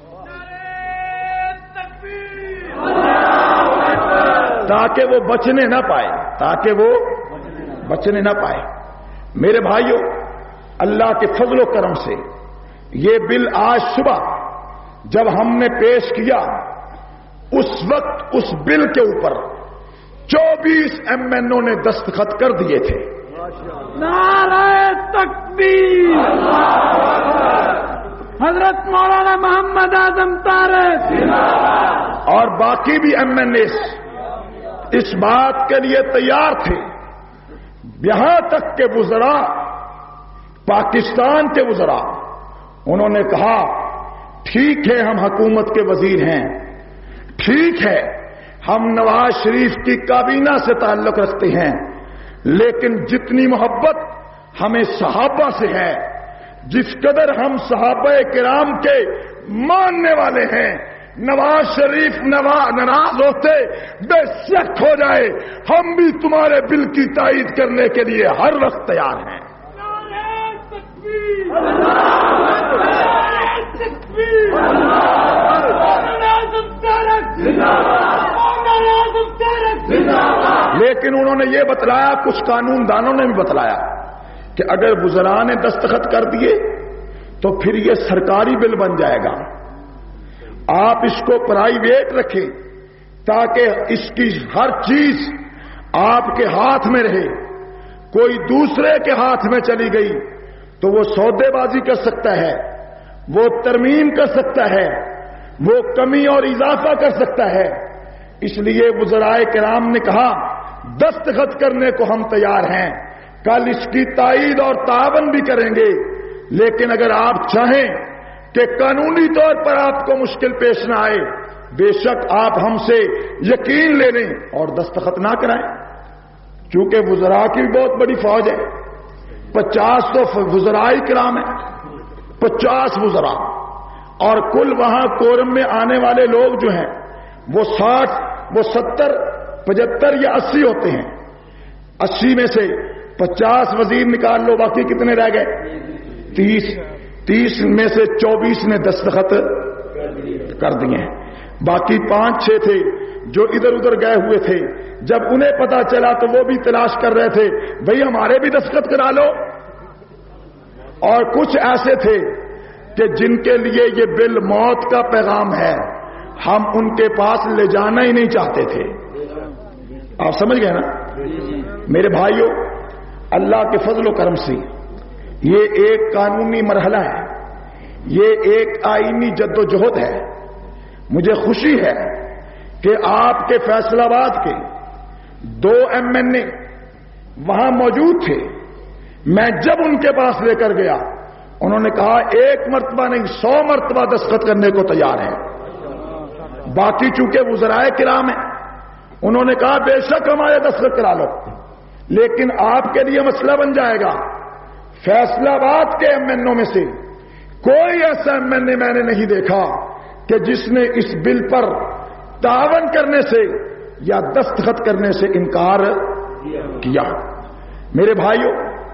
تاکہ وہ بچنے نہ پائے تاکہ وہ بچنے نہ پائے میرے بھائیوں، اللہ کے فضل و کرم سے یہ بل آج صبح جب ہم نے پیش کیا اس وقت اس بل کے اوپر چوبیس ایم این او نے دستخط کر دیے تھے۔ نعرہ تکبیر! حضرت مولانا محمد اعظم طارق اور باقی بھی ایم این اے اس بات کے لیے تیار تھے، یہاں تک کہ وزراء پاکستان کے وزراء انہوں نے کہا ٹھیک ہے ہم حکومت کے وزیر ہیں، ٹھیک ہے ہم نواز شریف کی کابینہ سے تعلق رکھتے ہیں، لیکن جتنی محبت ہمیں صحابہ سے ہے، جس قدر ہم صحابہ کرام کے ماننے والے ہیں، نواز شریف ناراض ہوتے بے شک ہو جائے ہم بھی تمہارے بل کی تائید کرنے کے لیے ہر وقت تیار ہیں۔ لیکن انہوں نے یہ بتلایا، کچھ قانون دانوں نے بھی بتلایا کہ اگر وزراء نے دستخط کر دیے تو پھر یہ سرکاری بل بن جائے گا، آپ اس کو پرائیویٹ رکھیں تاکہ اس کی ہر چیز آپ کے ہاتھ میں رہے، کوئی دوسرے کے ہاتھ میں چلی گئی تو وہ سودے بازی کر سکتا ہے، وہ ترمیم کر سکتا ہے، وہ کمی اور اضافہ کر سکتا ہے۔ اس لیے وزراء کرام نے کہا دستخط کرنے کو ہم تیار ہیں، کل اس کی تائید اور تعاون بھی کریں گے، لیکن اگر آپ چاہیں کہ قانونی طور پر آپ کو مشکل پیش نہ آئے بے شک آپ ہم سے یقین لے لیں اور دستخط نہ کرائیں، کیونکہ وزراء کی بھی بہت بڑی فوج ہے، پچاس تو وزراء کرام ہیں، پچاس وزراء، اور کل وہاں کورم میں آنے والے لوگ جو ہیں وہ ساٹھ وہ ستر پچہتر یا اسی ہوتے ہیں، اسی میں سے پچاس وزیر نکال لو، باقی کتنے رہ گئے؟ تیس تیس میں سے چوبیس نے دستخط کر دیے ہیں، باقی پانچ چھ تھے جو ادھر ادھر گئے ہوئے تھے، جب انہیں پتا چلا تو وہ بھی تلاش کر رہے تھے بھئی ہمارے بھی دستخط کرا لو، اور کچھ ایسے تھے کہ جن کے لیے یہ بل موت کا پیغام ہے، ہم ان کے پاس لے جانا ہی نہیں چاہتے تھے۔ آپ سمجھ گئے نا میرے بھائیوں، اللہ کے فضل و کرم سے یہ ایک قانونی مرحلہ ہے، یہ ایک آئینی جد و جہد ہے۔ مجھے خوشی ہے کہ آپ کے فیصل آباد کے دو ایم این اے وہاں موجود تھے، میں جب ان کے پاس لے کر گیا انہوں نے کہا ایک مرتبہ نہیں سو مرتبہ دستخط کرنے کو تیار ہے۔ باقی چونکہ وزرائے کرام ہیں، انہوں نے کہا بے شک ہمارے دستخط کرا لو، لیکن آپ کے لیے مسئلہ بن جائے گا، فیصل آباد کے ایم این او میں سے کوئی ایسا ایم این اے میں نے نہیں دیکھا کہ جس نے اس بل پر تعاون کرنے سے یا دستخط کرنے سے انکار کیا۔ میرے بھائیوں،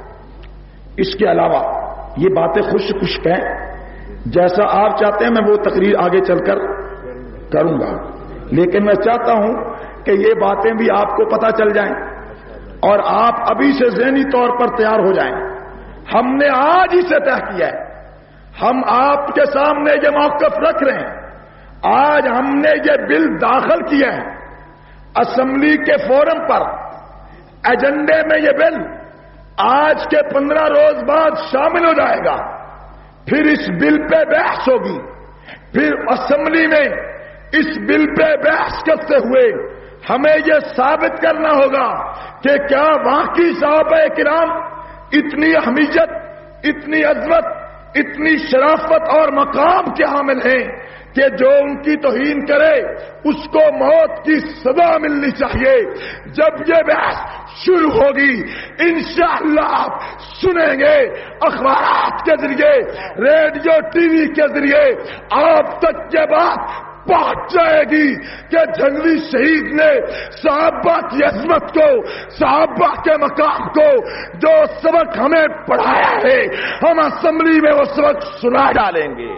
اس کے علاوہ یہ باتیں خوش خشک ہیں، جیسا آپ چاہتے ہیں میں وہ تقریر آگے چل کر کروں گا، لیکن میں چاہتا ہوں کہ یہ باتیں بھی آپ کو پتہ چل جائیں اور آپ ابھی سے ذہنی طور پر تیار ہو جائیں۔ ہم نے آج ہی سے طے کیا ہے، ہم آپ کے سامنے یہ موقف رکھ رہے ہیں، آج ہم نے یہ بل داخل کیا ہے اسمبلی کے فورم پر، ایجنڈے میں یہ بل آج کے پندرہ روز بعد شامل ہو جائے گا، پھر اس بل پہ بحث ہوگی، پھر اسمبلی میں اس بل پہ بحث کرتے ہوئے ہمیں یہ ثابت کرنا ہوگا کہ کیا واقعی صحابہ کرام اتنی اہمیت، اتنی عظمت، اتنی شرافت اور مقام کے حامل ہیں کہ جو ان کی توہین کرے اس کو موت کی سزا ملنی چاہیے۔ جب یہ بحث شروع ہوگی انشاءاللہ آپ سنیں گے، اخبارات کے ذریعے، ریڈیو ٹی وی کے ذریعے آپ تک یہ بات پہنچ جائے گی کہ جنگلی شہید نے صحابہ کی عظمت کو، صحابہ کے مقام کو جو سبق ہمیں پڑھایا ہے، ہم اسمبلی میں وہ سبق سنا ڈالیں گے۔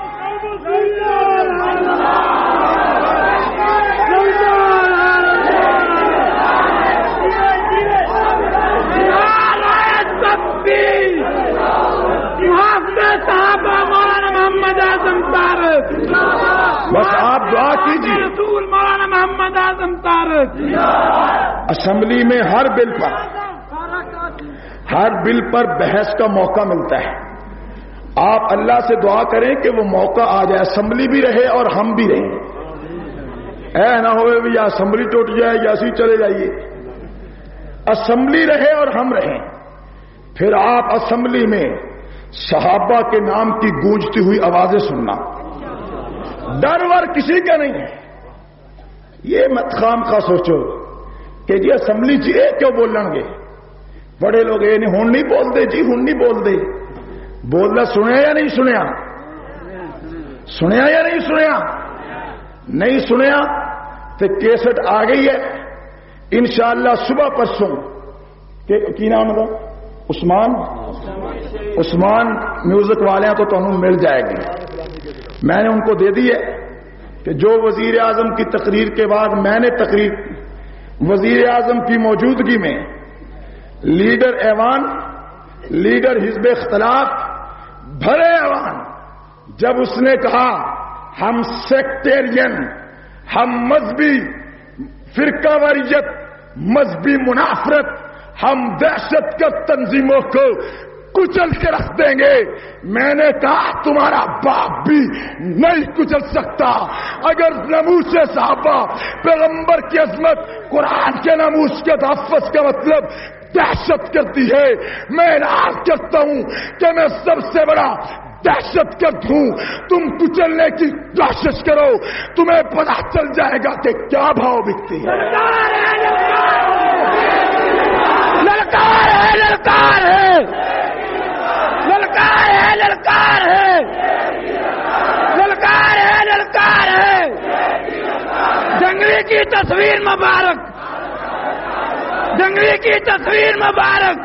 بس آپ دعا کیجیے، مولانا محمد اعظم طارق اسمبلی میں ہر بل پر ہر بل پر بحث کا موقع ملتا ہے، آپ اللہ سے دعا کریں کہ وہ موقع آ جائے، اسمبلی بھی رہے اور ہم بھی رہیں، اے نہ ہوئے بھی یا اسمبلی ٹوٹ جائے یا اسی چلے جائیے، اسمبلی رہے اور ہم رہیں، پھر آپ اسمبلی میں صحابہ کے نام کی گونجتی ہوئی آوازیں سننا، ڈر ور کسی کا نہیں ہے۔ یہ مت خام کا سوچو کہ جی اسمبلی جی اے کیوں بولن گے، بڑے لوگ یہ نہیں ہوں نہیں بولتے جی، ہوں نہیں بولتے، بولنا سنیا یا نہیں سنیا، سنیا یا نہیں سنیا، نہیں سنیا تو کیسٹ آ گئی ہے انشاءاللہ صبح پرسوں کی نام ہوگا عثمان عثمان میوزک والے ہیں تو تمہیں مل جائے گی، میں نے ان کو دے دی ہے کہ جو وزیر اعظم کی تقریر کے بعد میں نے تقریر وزیر اعظم کی موجودگی میں لیڈر ایوان، لیڈر حزب اختلاف، بھرے ایوان، جب اس نے کہا ہم سیکٹیرین، ہم مذہبی فرقہ واریت، مذہبی منافرت، ہم دہشت گرد تنظیموں کو کچل کے رکھ دیں گے، میں نے کہا تمہارا باپ بھی نہیں کچل سکتا، اگر ناموس صحابہ، پیغمبر کی عظمت، قرآن کے ناموس کے تحفظ کا مطلب دہشت کرتی ہے، میں اعلان کرتا ہوں کہ میں سب سے بڑا دہشت گرد ہوں. تم کچلنے کی کوشش کرو, تمہیں پتا چل جائے گا کہ کیا بھاؤ بکتی ہے. للکار ہے, للکار ہے, للکار ہے, للکار ہے, للکار ہے, للکار ہے. جنگلی کی تصویر مبارک, جنگلی کی تصویر مبارک.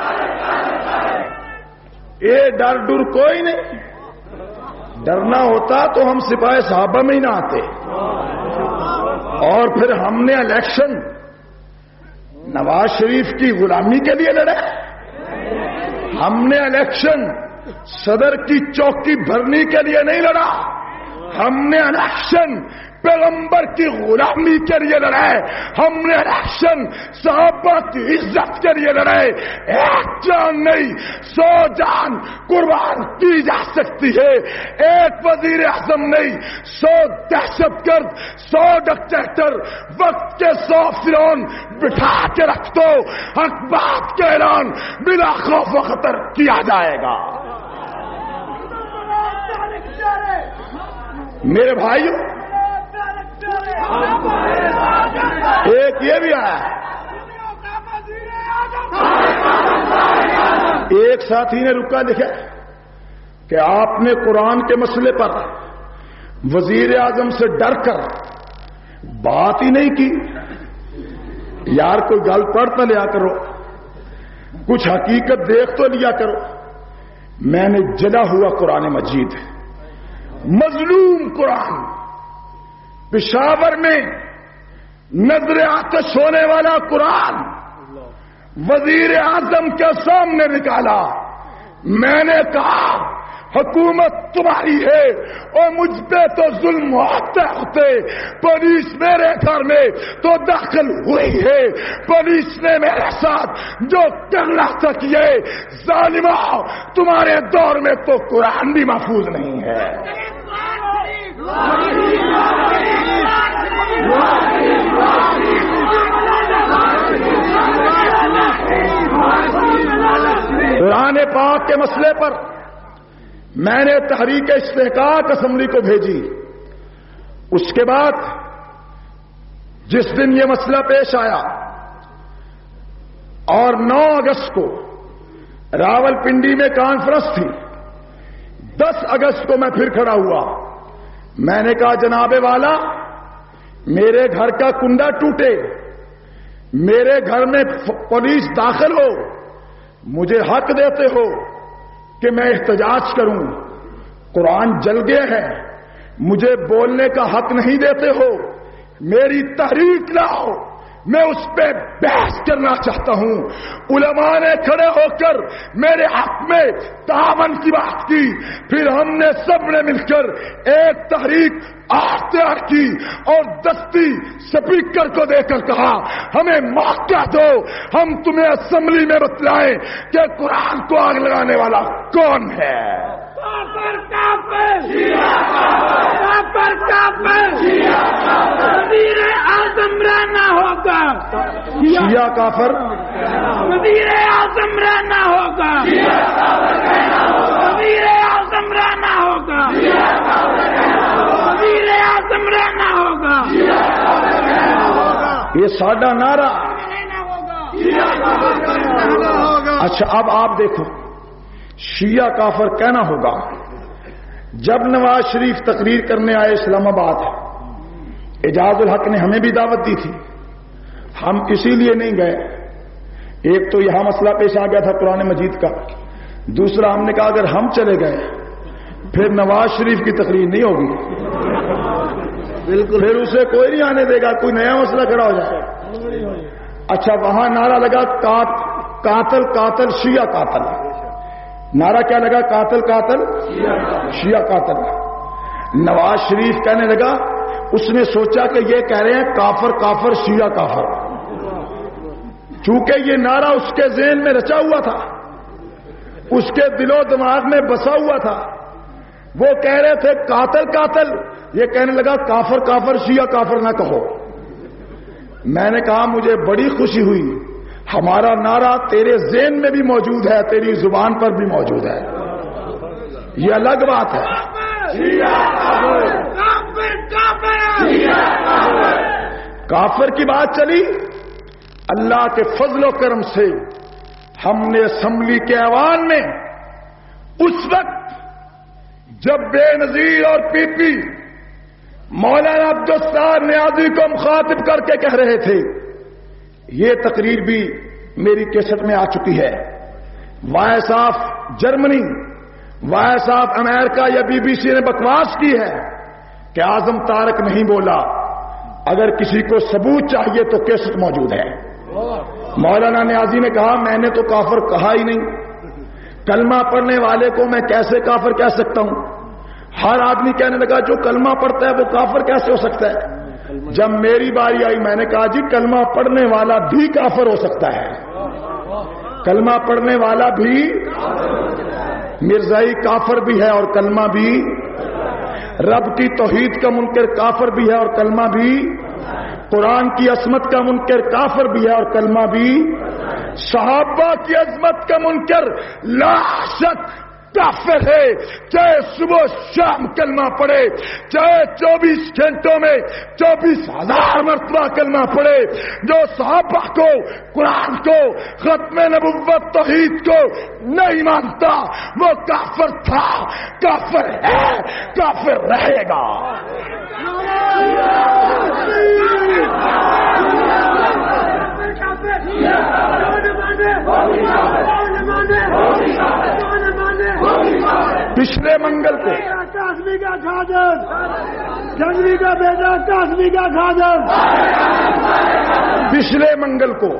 یہ ڈر ڈر کوئی نہیں. ڈرنا ہوتا تو ہم سپاہی صحابہ میں ہی نہ آتے. اور پھر ہم نے الیکشن نواز شریف کی غلامی کے لیے لڑا. ہم نے الیکشن صدر کی چوکی بھرنے کے لیے نہیں لڑا. ہم نے الیکشن پیغمبر کی غلامی کے لیے لڑائے. ہم نے الیکشن صحابہ کی عزت کے لیے لڑائے. ایک جان نہیں, سو جان قربان کی جا سکتی ہے. ایک وزیر اعظم نہیں, سو دہشت گرد, سو ڈکٹیٹر, وقت کے سو فرعون بٹھا کے رکھ دو, حق بات کا اعلان بلا خوف و خطر کیا جائے گا. میرے بھائیو, ایک یہ بھی آیا, ایک ساتھی نے رکا لکھا کہ آپ نے قرآن کے مسئلے پر وزیر اعظم سے ڈر کر بات ہی نہیں کی. یار کوئی گل پڑھ تو لیا کرو, کچھ حقیقت دیکھ تو لیا کرو. میں نے جلا ہوا قرآن مجید, مظلوم قرآن, پشاور میں نظر آتش ہونے والا قرآن وزیر اعظم کے سامنے نکالا. میں نے کہا حکومت تمہاری ہے اور مجھ پہ تو ظلم ہوتے ہوتے پولیس میرے گھر میں تو داخل ہوئی ہے. پولیس نے میرے ساتھ جو کرنا تھا کیے. ظالمہ, تمہارے دور میں تو قرآن بھی محفوظ نہیں ہے. قرآن پاک کے مسئلے پر میں نے تحریک استحقاق اسمبلی کو بھیجی. اس کے بعد جس دن یہ مسئلہ پیش آیا اور نو اگست کو راول پنڈی میں کانفرنس تھی, دس اگست کو میں پھر کھڑا ہوا. میں نے کہا جناب والا, میرے گھر کا کنڈا ٹوٹے, میرے گھر میں پولیس داخل ہو, مجھے حق دیتے ہو کہ میں احتجاج کروں. قرآن جل گئے ہے, مجھے بولنے کا حق نہیں دیتے ہو. میری تحریک لاؤ, میں اس پہ بحث کرنا چاہتا ہوں. علماء نے کھڑے ہو کر میرے حق میں تعاون کی بات کی. پھر ہم نے سب نے مل کر ایک تحریک اختیار کی اور دستی سپیکر کو دے کر کہا ہمیں موقع دو, ہم تمہیں اسمبلی میں بتلائیں کہ قرآن کو آگ لگانے والا کون ہے. کافر کافر کافر کافر وزیر اعظم رہنا ہوگا. شیعہ کافر وزیر اعظم رہنا ہوگا. وزیر اعظم رہنا ہوگا. وزیر اعظم رہنا ہوگا. یہ ساڈا نعرہ. اچھا اب آپ دیکھو, شیعہ کافر کہنا ہوگا. جب نواز شریف تقریر کرنے آئے اسلام آباد, اعجاز الحق نے ہمیں بھی دعوت دی تھی, ہم اسی لیے نہیں گئے. ایک تو یہاں مسئلہ پیش آ گیا تھا قرآن مجید کا, دوسرا ہم نے کہا اگر ہم چلے گئے پھر نواز شریف کی تقریر نہیں ہوگی, بالکل, پھر اسے کوئی نہیں آنے دے گا, کوئی نیا مسئلہ کھڑا ہو جائے. اچھا وہاں نعرہ لگا قاتل قاتل شیعہ قاتل. نعرہ کیا لگا؟ قاتل قاتل شیعہ قاتل. نواز شریف کہنے لگا, اس نے سوچا کہ یہ کہہ رہے ہیں کافر کافر شیعہ کافر. چونکہ یہ نعرہ اس کے ذہن میں رچا ہوا تھا, اس کے دل و دماغ میں بسا ہوا تھا. وہ کہہ رہے تھے قاتل قاتل, یہ کہنے لگا کافر کافر شیعہ کافر نہ کہو. میں نے کہا مجھے بڑی خوشی ہوئی, ہمارا نعرہ تیرے ذہن میں بھی موجود ہے, تیری زبان پر بھی موجود ہے. یہ الگ بات ہے. کافر کی بات چلی. اللہ کے فضل و کرم سے ہم نے اسمبلی کے ایوان میں اس وقت جب بے نظیر اور پی پی مولانا عبدالستار نیازی کو مخاطب کر کے کہہ رہے تھے، یہ تقریر بھی میری کیسٹ میں آ چکی ہے. Voice of Germany, voice of America یا بی بی سی نے بکواس کی ہے کہ اعظم طارق نہیں بولا. اگر کسی کو ثبوت چاہیے تو کیسٹ موجود ہے. مولانا نیازی نے کہا میں نے تو کافر کہا ہی نہیں. کلمہ پڑھنے والے کو میں کیسے کافر کہہ سکتا ہوں؟ ہر آدمی کہنے لگا جو کلمہ پڑھتا ہے وہ کافر کیسے ہو سکتا ہے؟ جب میری باری آئی میں نے کہا جی کلمہ پڑھنے والا بھی کافر ہو سکتا ہے. کلمہ پڑھنے والا بھی مرزائی کافر بھی ہے اور کلمہ بھی، رب کی توحید کا منکر کافر بھی ہے اور کلمہ بھی، قرآن کی عظمت کا منکر کافر بھی ہے اور کلمہ بھی، صحابہ کی عظمت کا منکر لا شک کافر ہے. چاہے صبح شام کلمہ پڑھے، چاہے چوبیس گھنٹوں میں چوبیس ہزار مرتبہ کلمہ پڑھے. جو صحابہ کو، قرآن کو، ختم نبوت توحید کو نہیں مانتا وہ کافر تھا، کافر ہے، کافر رہے گا. پچھلے منگل کو کاسمی کا خادم، جنگلی کا بیٹا کاسمی کا خادم. پچھلے منگل کو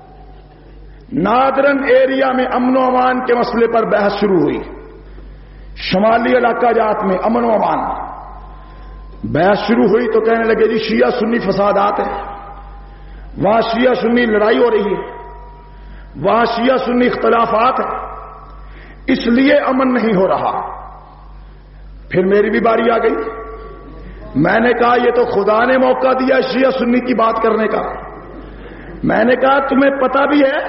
نادرن ایریا میں امن و امان کے مسئلے پر بحث شروع ہوئی. شمالی علاقہ جات میں امن و امان بحث شروع ہوئی تو کہنے لگے جی شیعہ سنی فسادات ہیں، وہاں شیعہ سنی لڑائی ہو رہی ہے، وہاں شیعہ سنی اختلافات ہیں، اس لیے امن نہیں ہو رہا. پھر میری بھی باری آ گئی. میں نے کہا یہ تو خدا نے موقع دیا شیعہ سنی کی بات کرنے کا. میں نے کہا تمہیں پتہ بھی ہے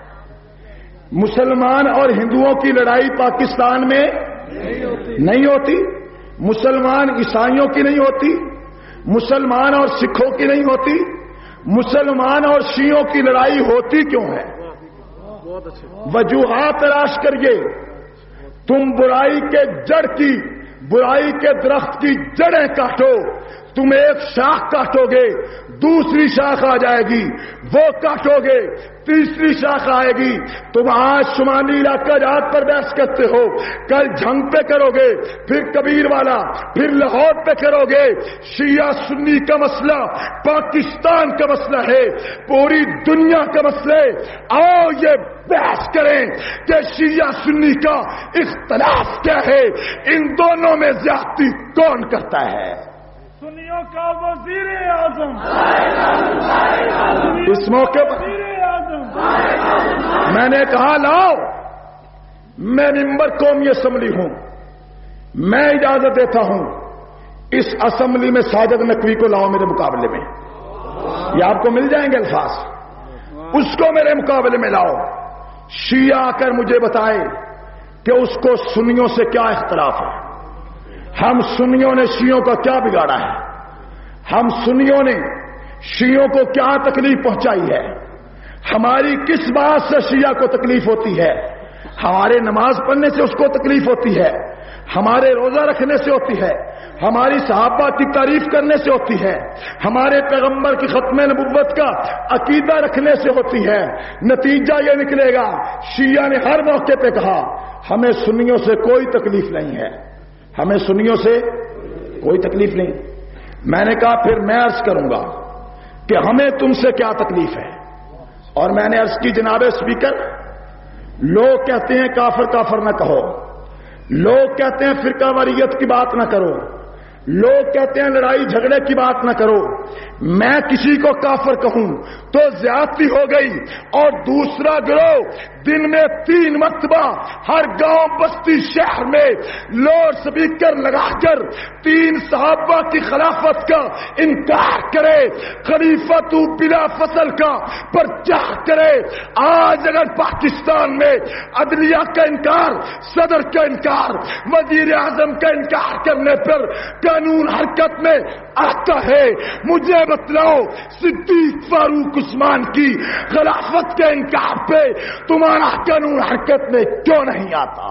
مسلمان اور ہندوؤں کی لڑائی پاکستان میں نہیں ہوتی، مسلمان عیسائیوں کی نہیں ہوتی، مسلمان اور سکھوں کی نہیں ہوتی، مسلمان اور شیعوں کی لڑائی ہوتی کیوں ہے؟ وجوہات تلاش کریے. تم برائی کے جڑ کی، برائی کے درخت کی جڑیں کاٹو. تم ایک شاخ کاٹو گے دوسری شاخ آ جائے گی، وہ کاٹو گے تیسری شاخ آئے گی. تم آج شمالی علاقہ جات پر بحث کرتے ہو، کل جھنگ پہ کرو گے، پھر کبیر والا، پھر لاہور پہ کرو گے. شیعہ سنی کا مسئلہ پاکستان کا مسئلہ ہے، پوری دنیا کا مسئلہ ہے. آؤ یہ بحث کریں کہ شیعہ سنی کا اختلاف کیا ہے، ان دونوں میں زیادتی کون کرتا ہے؟ سنیوں کا وزیر اعظم اس موقع پر میں نے کہا لاؤ، میں ممبر قومی اسمبلی ہوں، میں اجازت دیتا ہوں اس اسمبلی میں ساجد نقوی کو لاؤ میرے مقابلے میں. یہ آپ کو مل جائیں گے الفاظ، اس کو میرے مقابلے میں لاؤ. شیعہ آ کر مجھے بتائے کہ اس کو سنیوں سے کیا اختلاف ہے، ہم سنیوں نے شیعوں کا کیا بگاڑا ہے، ہم سنیوں نے شیعوں کو کیا تکلیف پہنچائی ہے، ہماری کس بات سے شیعہ کو تکلیف ہوتی ہے. ہمارے نماز پڑھنے سے اس کو تکلیف ہوتی ہے، ہمارے روزہ رکھنے سے ہوتی ہے، ہماری صحابہ کی تعریف کرنے سے ہوتی ہے، ہمارے پیغمبر کی ختم نبوت کا عقیدہ رکھنے سے ہوتی ہے. نتیجہ یہ نکلے گا شیعہ نے ہر موقع پہ کہا ہمیں سنیوں سے کوئی تکلیف نہیں ہے، ہمیں سنیوں سے کوئی تکلیف نہیں. میں نے کہا پھر میں عرض کروں گا کہ ہمیں تم سے کیا تکلیف ہے. اور میں نے عرض کی جناب اسپیکر، لوگ کہتے ہیں کافر کافر نہ کہو، لوگ کہتے ہیں فرقہ واریت کی بات نہ کرو، لوگ کہتے ہیں لڑائی جھگڑے کی بات نہ کرو، میں کسی کو کافر کہوں تو زیادتی ہو گئی، اور دوسرا گروہ دن میں تین مرتبہ ہر گاؤں بستی شہر میں لاؤڈ سپیکر لگا کر تین صحابہ کی خلافت کا انکار کرے، خلیفۃ بلا فصل کا پرچار کرے۔ آج اگر پاکستان میں عدلیہ کا انکار، صدر کا انکار، وزیر اعظم کا انکار کرنے پر قانون حرکت میں آتا ہے، مجھے بتلاؤ صدیق فاروق عثمان کی خلافت کے انکار پہ تمہارا قانون حرکت میں کیوں نہیں آتا؟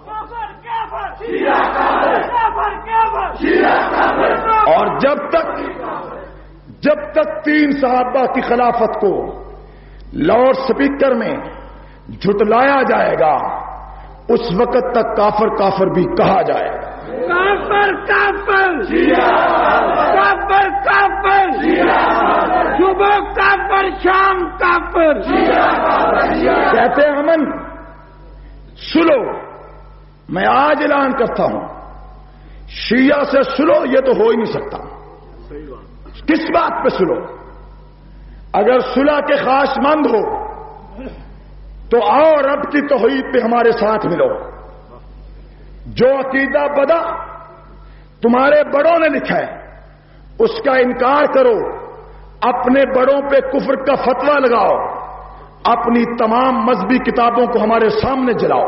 اور جب تک جب تک تین صحابہ کی خلافت کو لاؤڈ سپیکر میں جھٹلایا جائے گا، اس وقت تک کافر کافر بھی کہا جائے گا۔ کافر کافر کافر کافر صبح کافر شام کافر کہتے ہیں امن سلو، میں آج اعلان کرتا ہوں شیعہ سے سلو یہ تو ہو ہی نہیں سکتا۔ کس بات پہ سلو؟ اگر صلح کے خواہش مند ہو تو آؤ رب کی توحید پہ ہمارے ساتھ ملو۔ جو عقیدہ بدا تمہارے بڑوں نے لکھا ہے اس کا انکار کرو، اپنے بڑوں پہ کفر کا فتویٰ لگاؤ، اپنی تمام مذہبی کتابوں کو ہمارے سامنے جلاؤ۔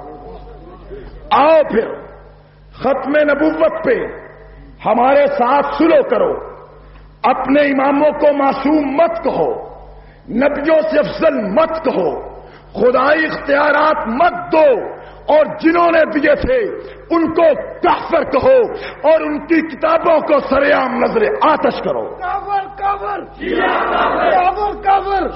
آؤ پھر ختم نبوت پہ ہمارے ساتھ سلو کرو، اپنے اماموں کو معصوم مت کہو، نبیوں سے افضل مت کہو، خدائی اختیارات مت دو، اور جنہوں نے دیے تھے ان کو کافر کہو، اور ان کی کتابوں کو سر عام نظر آتش کرو۔ کافر کافر کافر کافر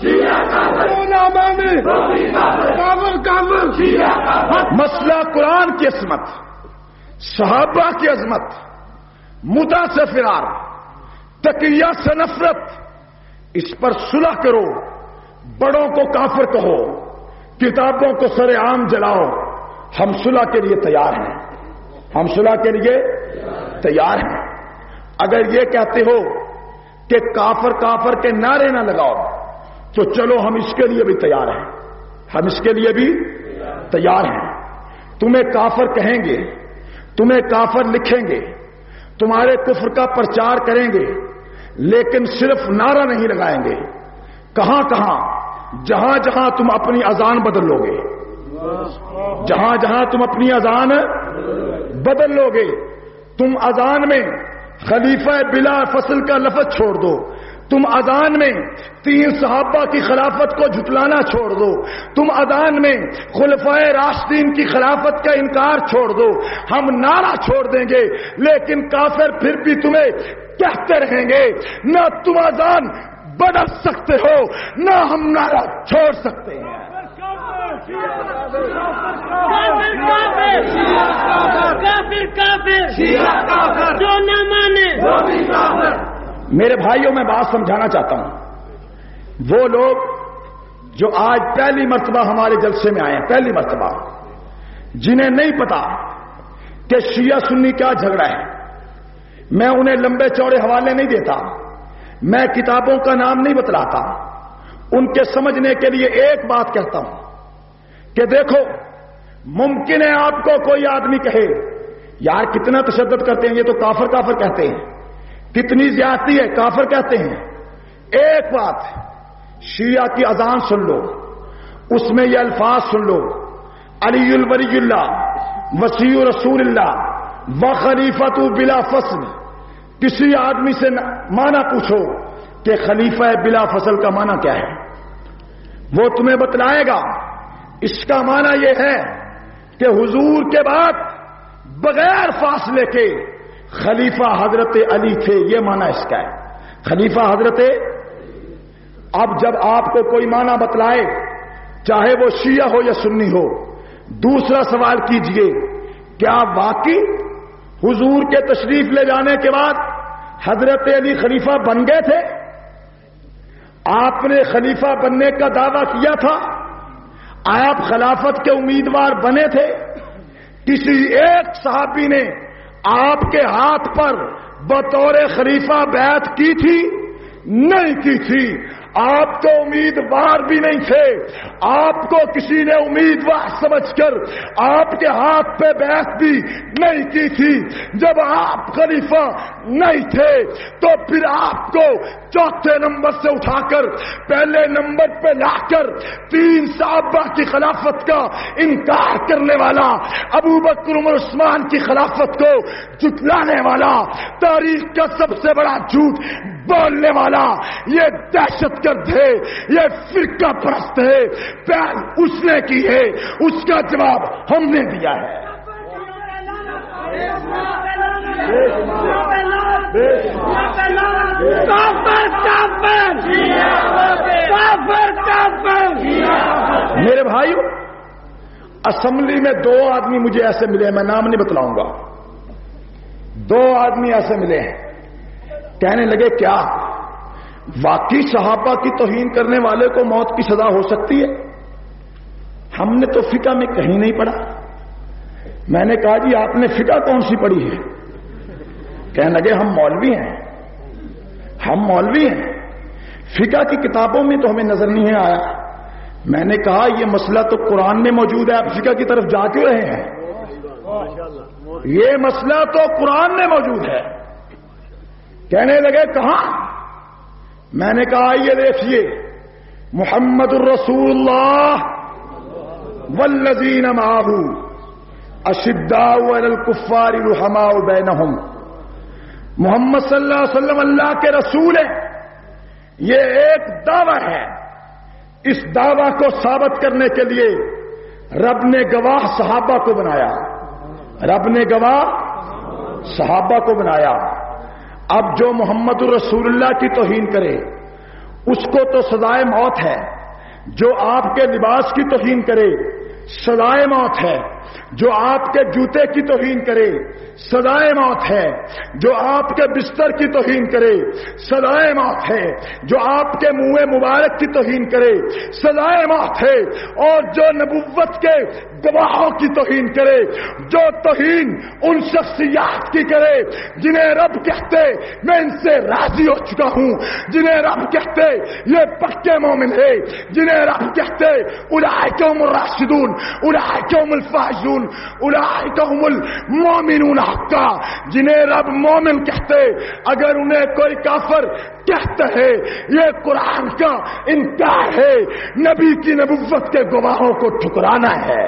کافر کافر مسئلہ قرآن کی عصمت، صحابہ کی عظمت، مدعا سے فرار، تقیہ سے نفرت، اس پر صلح کرو، بڑوں کو کافر کہو، کتابوں کو سر عام جلاؤ۔ ہم صلح کے لیے تیار ہیں، ہم صلح کے لیے تیار ہیں۔ اگر یہ کہتے ہو کہ کافر کافر کے نعرے نہ لگاؤ تو چلو ہم اس کے لیے بھی تیار ہیں، ہم اس کے لیے بھی تیار ہیں۔ تمہیں کافر کہیں گے، تمہیں کافر لکھیں گے، تمہارے کفر کا پرچار کریں گے، لیکن صرف نعرہ نہیں لگائیں گے۔ کہاں کہاں؟ جہاں جہاں تم اپنی اذان بدل لو گے، جہاں جہاں تم اپنی اذان بدل لو گے۔ تم اذان میں خلیفہ بلا فصل کا لفظ چھوڑ دو، تم اذان میں تین صحابہ کی خلافت کو جھٹلانا چھوڑ دو، تم اذان میں خلفائے راشدین کی خلافت کا انکار چھوڑ دو۔ ہم نعرہ چھوڑ دیں گے لیکن کافر پھر بھی تمہیں کہتے رہیں گے، نہ تم اذان بدل سکتے ہو نہ ہم نعرہ چھوڑ سکتے ہیں۔ جو نہ مانے میرے بھائیوں میں بات سمجھانا چاہتا ہوں، وہ لوگ جو آج پہلی مرتبہ ہمارے جلسے میں آئے ہیں، پہلی مرتبہ، جنہیں نہیں پتا کہ شیعہ سنی کیا جھگڑا ہے، میں انہیں لمبے چوڑے حوالے نہیں دیتا، میں کتابوں کا نام نہیں بتلاتا، ان کے سمجھنے کے لیے ایک بات کہتا ہوں کہ دیکھو، ممکن ہے آپ کو کوئی آدمی کہے یار کتنا تشدد کرتے ہیں یہ تو کافر کافر کہتے ہیں، کتنی زیادتی ہے کافر کہتے ہیں۔ ایک بات، شیعہ کی اذان سن لو، اس میں یہ الفاظ سن لو، علی الولی اللہ وسیع رسول اللہ و خلیفۃ بلا فصل۔ کسی آدمی سے معنی پوچھو کہ خلیفہ بلا فصل کا معنی کیا ہے، وہ تمہیں بتلائے گا۔ اس کا معنی یہ ہے کہ حضور کے بعد بغیر فاصلے کے خلیفہ حضرت علی تھے، یہ معنی اس کا ہے، خلیفہ حضرت۔ اب جب آپ کو کوئی معنی بتلائے، چاہے وہ شیعہ ہو یا سنی ہو، دوسرا سوال کیجئے، کیا واقعی حضور کے تشریف لے جانے کے بعد حضرت علی خلیفہ بن گئے تھے؟ آپ نے خلیفہ بننے کا دعویٰ کیا تھا، آپ خلافت کے امیدوار بنے تھے، کسی ایک صحابی نے آپ کے ہاتھ پر بطور خلیفہ بیعت کی تھی؟ نہیں کی تھی. آپ تو امیدوار بھی نہیں تھے. آپ کو کسی نے امیدوار سمجھ کر آپ کے ہاتھ پہ بیعت بھی نہیں کی تھی. جب آپ خلیفہ نہیں تھے تو پھر آپ کو چوتھے نمبر سے اٹھا کر پہلے نمبر پہ لا کر تین صحابہ کی خلافت کا انکار کرنے والا، ابو بکر عمر عثمان کی خلافت کو جھٹلانے والا، تاریخ کا سب سے بڑا جھوٹ بولنے والا یہ دہشت گرد ہے، یہ فرقہ پرست ہے. پہل اس نے کی ہے، اس کا جواب ہم نے دیا ہے. میرے بھائیو، اسمبلی میں دو آدمی مجھے ایسے ملے، میں نام نہیں بتلاؤں گا، دو آدمی ایسے ملے ہیں، کہنے لگے کیا واقعی صحابہ کی توہین کرنے والے کو موت کی سزا ہو سکتی ہے؟ ہم نے تو فقہ میں کہیں نہیں پڑھا. میں نے کہا جی آپ نے فقہ کون سی پڑھی ہے؟ کہنے لگے ہم مولوی ہیں، ہم مولوی ہیں، فقہ کی کتابوں میں تو ہمیں نظر نہیں آیا. میں نے کہا یہ مسئلہ تو قرآن میں موجود ہے، آپ فقہ کی طرف جا کیوں رہے ہیں؟ یہ مسئلہ تو قرآن میں موجود ہے. کہنے لگے کہاں؟ میں نے کہا یہ دیکھیے، محمد الرسول اللہ والذین معہ اشداء علی الکفار رحماء بینہم. محمد صلی اللہ علیہ وسلم اللہ کے رسول ہیں، یہ ایک دعویٰ ہے. اس دعویٰ کو ثابت کرنے کے لیے رب نے گواہ صحابہ کو بنایا، رب نے گواہ صحابہ کو بنایا. اب جو محمد الرسول اللہ کی توہین کرے اس کو تو سزائے موت ہے، جو آپ کے لباس کی توہین کرے سزائے موت ہے، جو آپ کے جوتے کی توہین کرے سزائے موت ہے، جو آپ کے بستر کی توہین کرے سزائے موت ہے، جو آپ کے منہ مبارک کی توہین کرے سزائے موت ہے، اور جو نبوت کے گواہوں کی توہین کرے، جو توہین ان شخصیات کی کرے جنہیں رب کہتے میں ان سے راضی ہو چکا ہوں، جنہیں رب کہتے یہ پکے مومن ہے، جنہیں رب کہتے اولئک هم الراشدون، اولئک هم الفائزون، اولئک هم المؤمنون حقا، جنہیں رب مومن کہتے اگر انہیں کوئی کافر کہتا ہے یہ قرآن کا انکار ہے، نبی کی نبوت کے گواہوں کو ٹھکرانا ہے.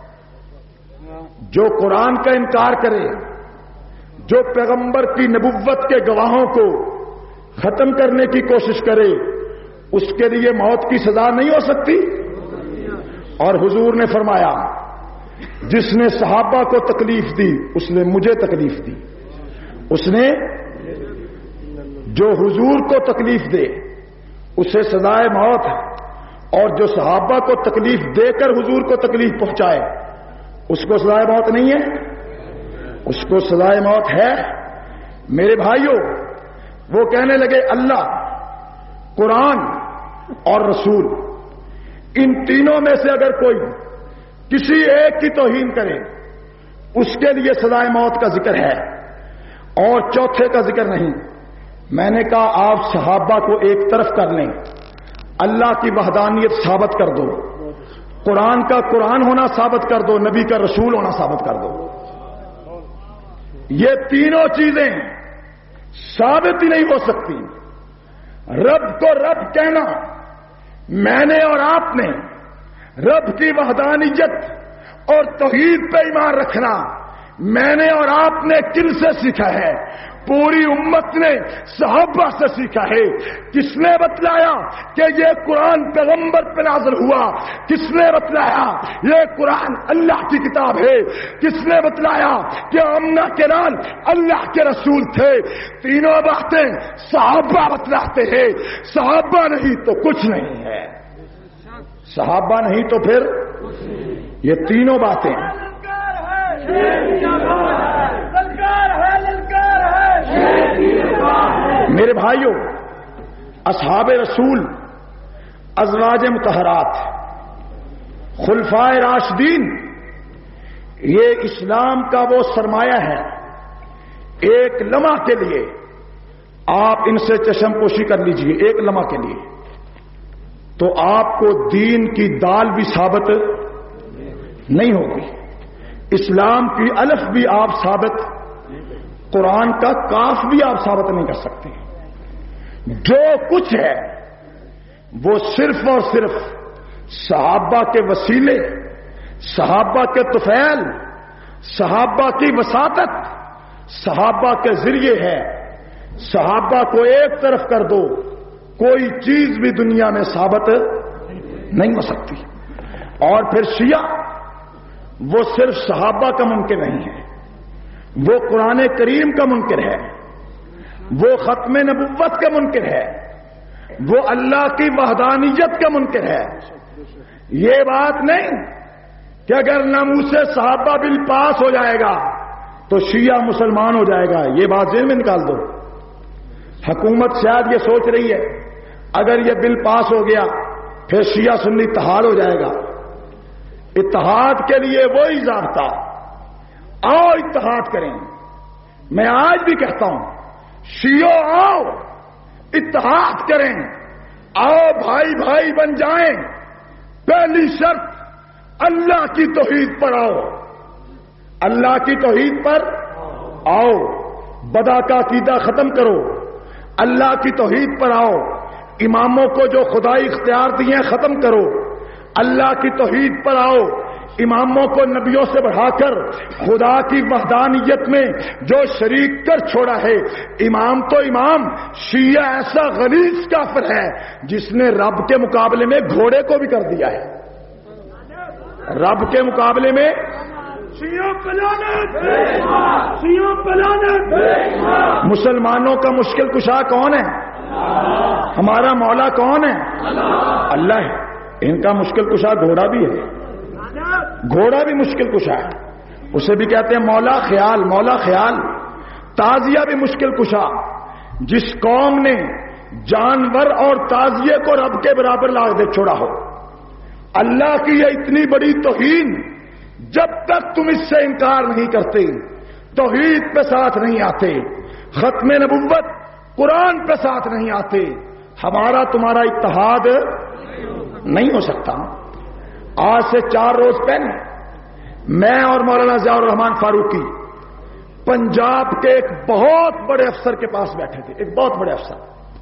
جو قرآن کا انکار کرے، جو پیغمبر کی نبوت کے گواہوں کو ختم کرنے کی کوشش کرے، اس کے لیے موت کی سزا نہیں ہو سکتی. اور حضور نے فرمایا جس نے صحابہ کو تکلیف دی اس نے مجھے تکلیف دی. اس نے جو حضور کو تکلیف دے اسے سزائے موت ہے، اور جو صحابہ کو تکلیف دے کر حضور کو تکلیف پہنچائے اس کو سزائے موت نہیں ہے، اس کو سزائے موت ہے. میرے بھائیوں، وہ کہنے لگے اللہ، قرآن اور رسول، ان تینوں میں سے اگر کوئی کسی ایک کی توہین کرے اس کے لیے سزائے موت کا ذکر ہے اور چوتھے کا ذکر نہیں. میں نے کہا آپ صحابہ کو ایک طرف کر لیں، اللہ کی وحدانیت ثابت کر دو، قرآن کا قرآن ہونا ثابت کر دو، نبی کا رسول ہونا ثابت کر دو. یہ تینوں چیزیں ثابت ہی نہیں ہو سکتی. رب کو رب کہنا، میں نے اور آپ نے رب کی وحدانیت اور توحید پہ ایمان رکھنا میں نے اور آپ نے کن سے سیکھا ہے؟ پوری امت نے صحابہ سے سیکھا ہے. کس نے بتلایا کہ یہ قرآن پیغمبر پہ نازل ہوا؟ کس نے بتلایا یہ قرآن اللہ کی کتاب ہے؟ کس نے بتلایا کہ آمنہ کے لال اللہ کے رسول تھے؟ تینوں باتیں صحابہ بتلاتے ہیں. صحابہ نہیں تو کچھ نہیں ہے، صحابہ نہیں تو پھر یہ تینوں باتیں. میرے بھائیوں، اصحاب رسول، ازواج مطہرات، خلفائے راشدین، یہ اسلام کا وہ سرمایہ ہے، ایک لمحہ کے لیے آپ ان سے چشم پوشی کر لیجئے، ایک لمحہ کے لیے، تو آپ کو دین کی دال بھی ثابت نہیں ہوگی، اسلام کی الف بھی آپ ثابت، قرآن کا کاف بھی آپ ثابت نہیں کر سکتے۔ جو کچھ ہے وہ صرف اور صرف صحابہ کے وسیلے، صحابہ کے طفیل، صحابہ کی وساطت، صحابہ کے ذریعے ہے۔ صحابہ کو ایک طرف کر دو، کوئی چیز بھی دنیا میں ثابت نہیں ہو سکتی۔ اور پھر شیعہ، وہ صرف صحابہ کا منکر نہیں ہے، وہ قرآن کریم کا منکر ہے، وہ ختم نبوت کا منکر ہے، وہ اللہ کی وحدانیت کا منکر ہے۔ یہ بات نہیں کہ اگر ناموس صحابہ بل پاس ہو جائے گا تو شیعہ مسلمان ہو جائے گا، یہ بات ذہن میں نکال دو۔ حکومت شاید یہ سوچ رہی ہے اگر یہ بل پاس ہو گیا پھر شیعہ سنی اتحاد ہو جائے گا۔ اتحاد کے لیے وہی ضابطہ، آؤ اتحاد کریں۔ میں آج بھی کہتا ہوں، شیعوں آؤ اتحاد کریں، آؤ بھائی بھائی بن جائیں۔ پہلی شرط اللہ کی توحید پر آؤ، اللہ کی توحید پر آؤ، بدا کا عقیدہ ختم کرو، اللہ کی توحید پر آؤ، اماموں کو جو خدائی اختیار دیے ہیں ختم کرو، اللہ کی توحید پر آؤ، اماموں کو نبیوں سے بڑھا کر خدا کی وحدانیت میں جو شریک کر چھوڑا ہے۔ امام تو امام، شیعہ ایسا غلیظ کافر ہے جس نے رب کے مقابلے میں گھوڑے کو بھی کر دیا ہے۔ رب کے مقابلے میں شیعوں پہ لعنت، شیعوں پہ لعنت۔ مسلمانوں کا مشکل کشا کون ہے؟ ہمارا مولا کون ہے؟ اللہ ہے۔ ان کا مشکل کشا گھوڑا بھی ہے، گھوڑا بھی مشکل کشا ہے، اسے بھی کہتے ہیں مولا خیال، مولا خیال۔ تازیہ بھی مشکل کشا، جس قوم نے جانور اور تازیے کو رب کے برابر لا دے چھوڑا ہو۔ اللہ کی یہ اتنی بڑی توہین، جب تک تم اس سے انکار نہیں کرتے، توحید پہ ساتھ نہیں آتے، ختم نبوت قرآن پہ ساتھ نہیں آتے، ہمارا تمہارا اتحاد نہیں ہو سکتا۔ آج سے چار روز پہلے میں اور مولانا ضیاء الرحمان فاروقی پنجاب کے ایک بہت بڑے افسر کے پاس بیٹھے تھے، ایک بہت بڑے افسر۔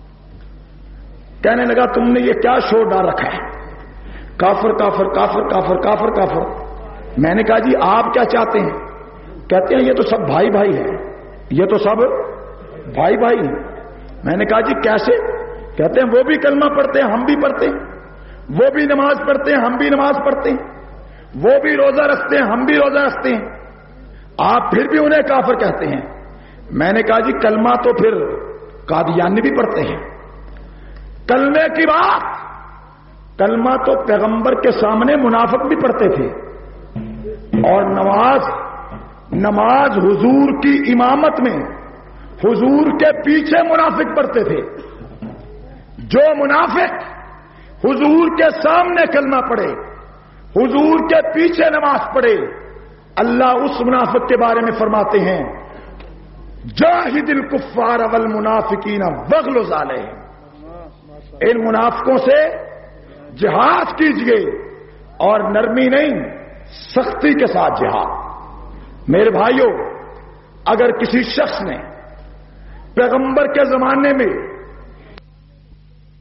کہنے لگا تم نے یہ کیا شور ڈال رکھا ہے، کافر کافر کافر کافر کافر کافر۔ میں نے کہا جی آپ کیا چاہتے ہیں؟ کہتے ہیں یہ تو سب بھائی بھائی ہیں، یہ تو سب بھائی بھائی ہیں۔ میں نے کہا جی کیسے؟ کہتے ہیں وہ بھی کلمہ پڑھتے ہیں ہم بھی پڑھتے ہیں، وہ بھی نماز پڑھتے ہیں ہم بھی نماز پڑھتے ہیں، وہ بھی روزہ رکھتے ہیں ہم بھی روزہ رکھتے ہیں، آپ پھر بھی انہیں کافر کہتے ہیں۔ میں نے کہا جی کلمہ تو پھر قادیانی بھی پڑھتے ہیں۔ کلمے کی بات، کلمہ تو پیغمبر کے سامنے منافق بھی پڑھتے تھے، اور نماز نماز حضور کی امامت میں حضور کے پیچھے منافق پڑھتے تھے۔ جو منافق حضور کے سامنے کلمہ پڑھے، حضور کے پیچھے نماز پڑھے، اللہ اس منافق کے بارے میں فرماتے ہیں جاہد الکفار والمنافقین واغلظ علیہم، ان منافقوں سے جہاد کیجئے اور نرمی نہیں سختی کے ساتھ جہاد۔ میرے بھائیوں، اگر کسی شخص نے پیغمبر کے زمانے میں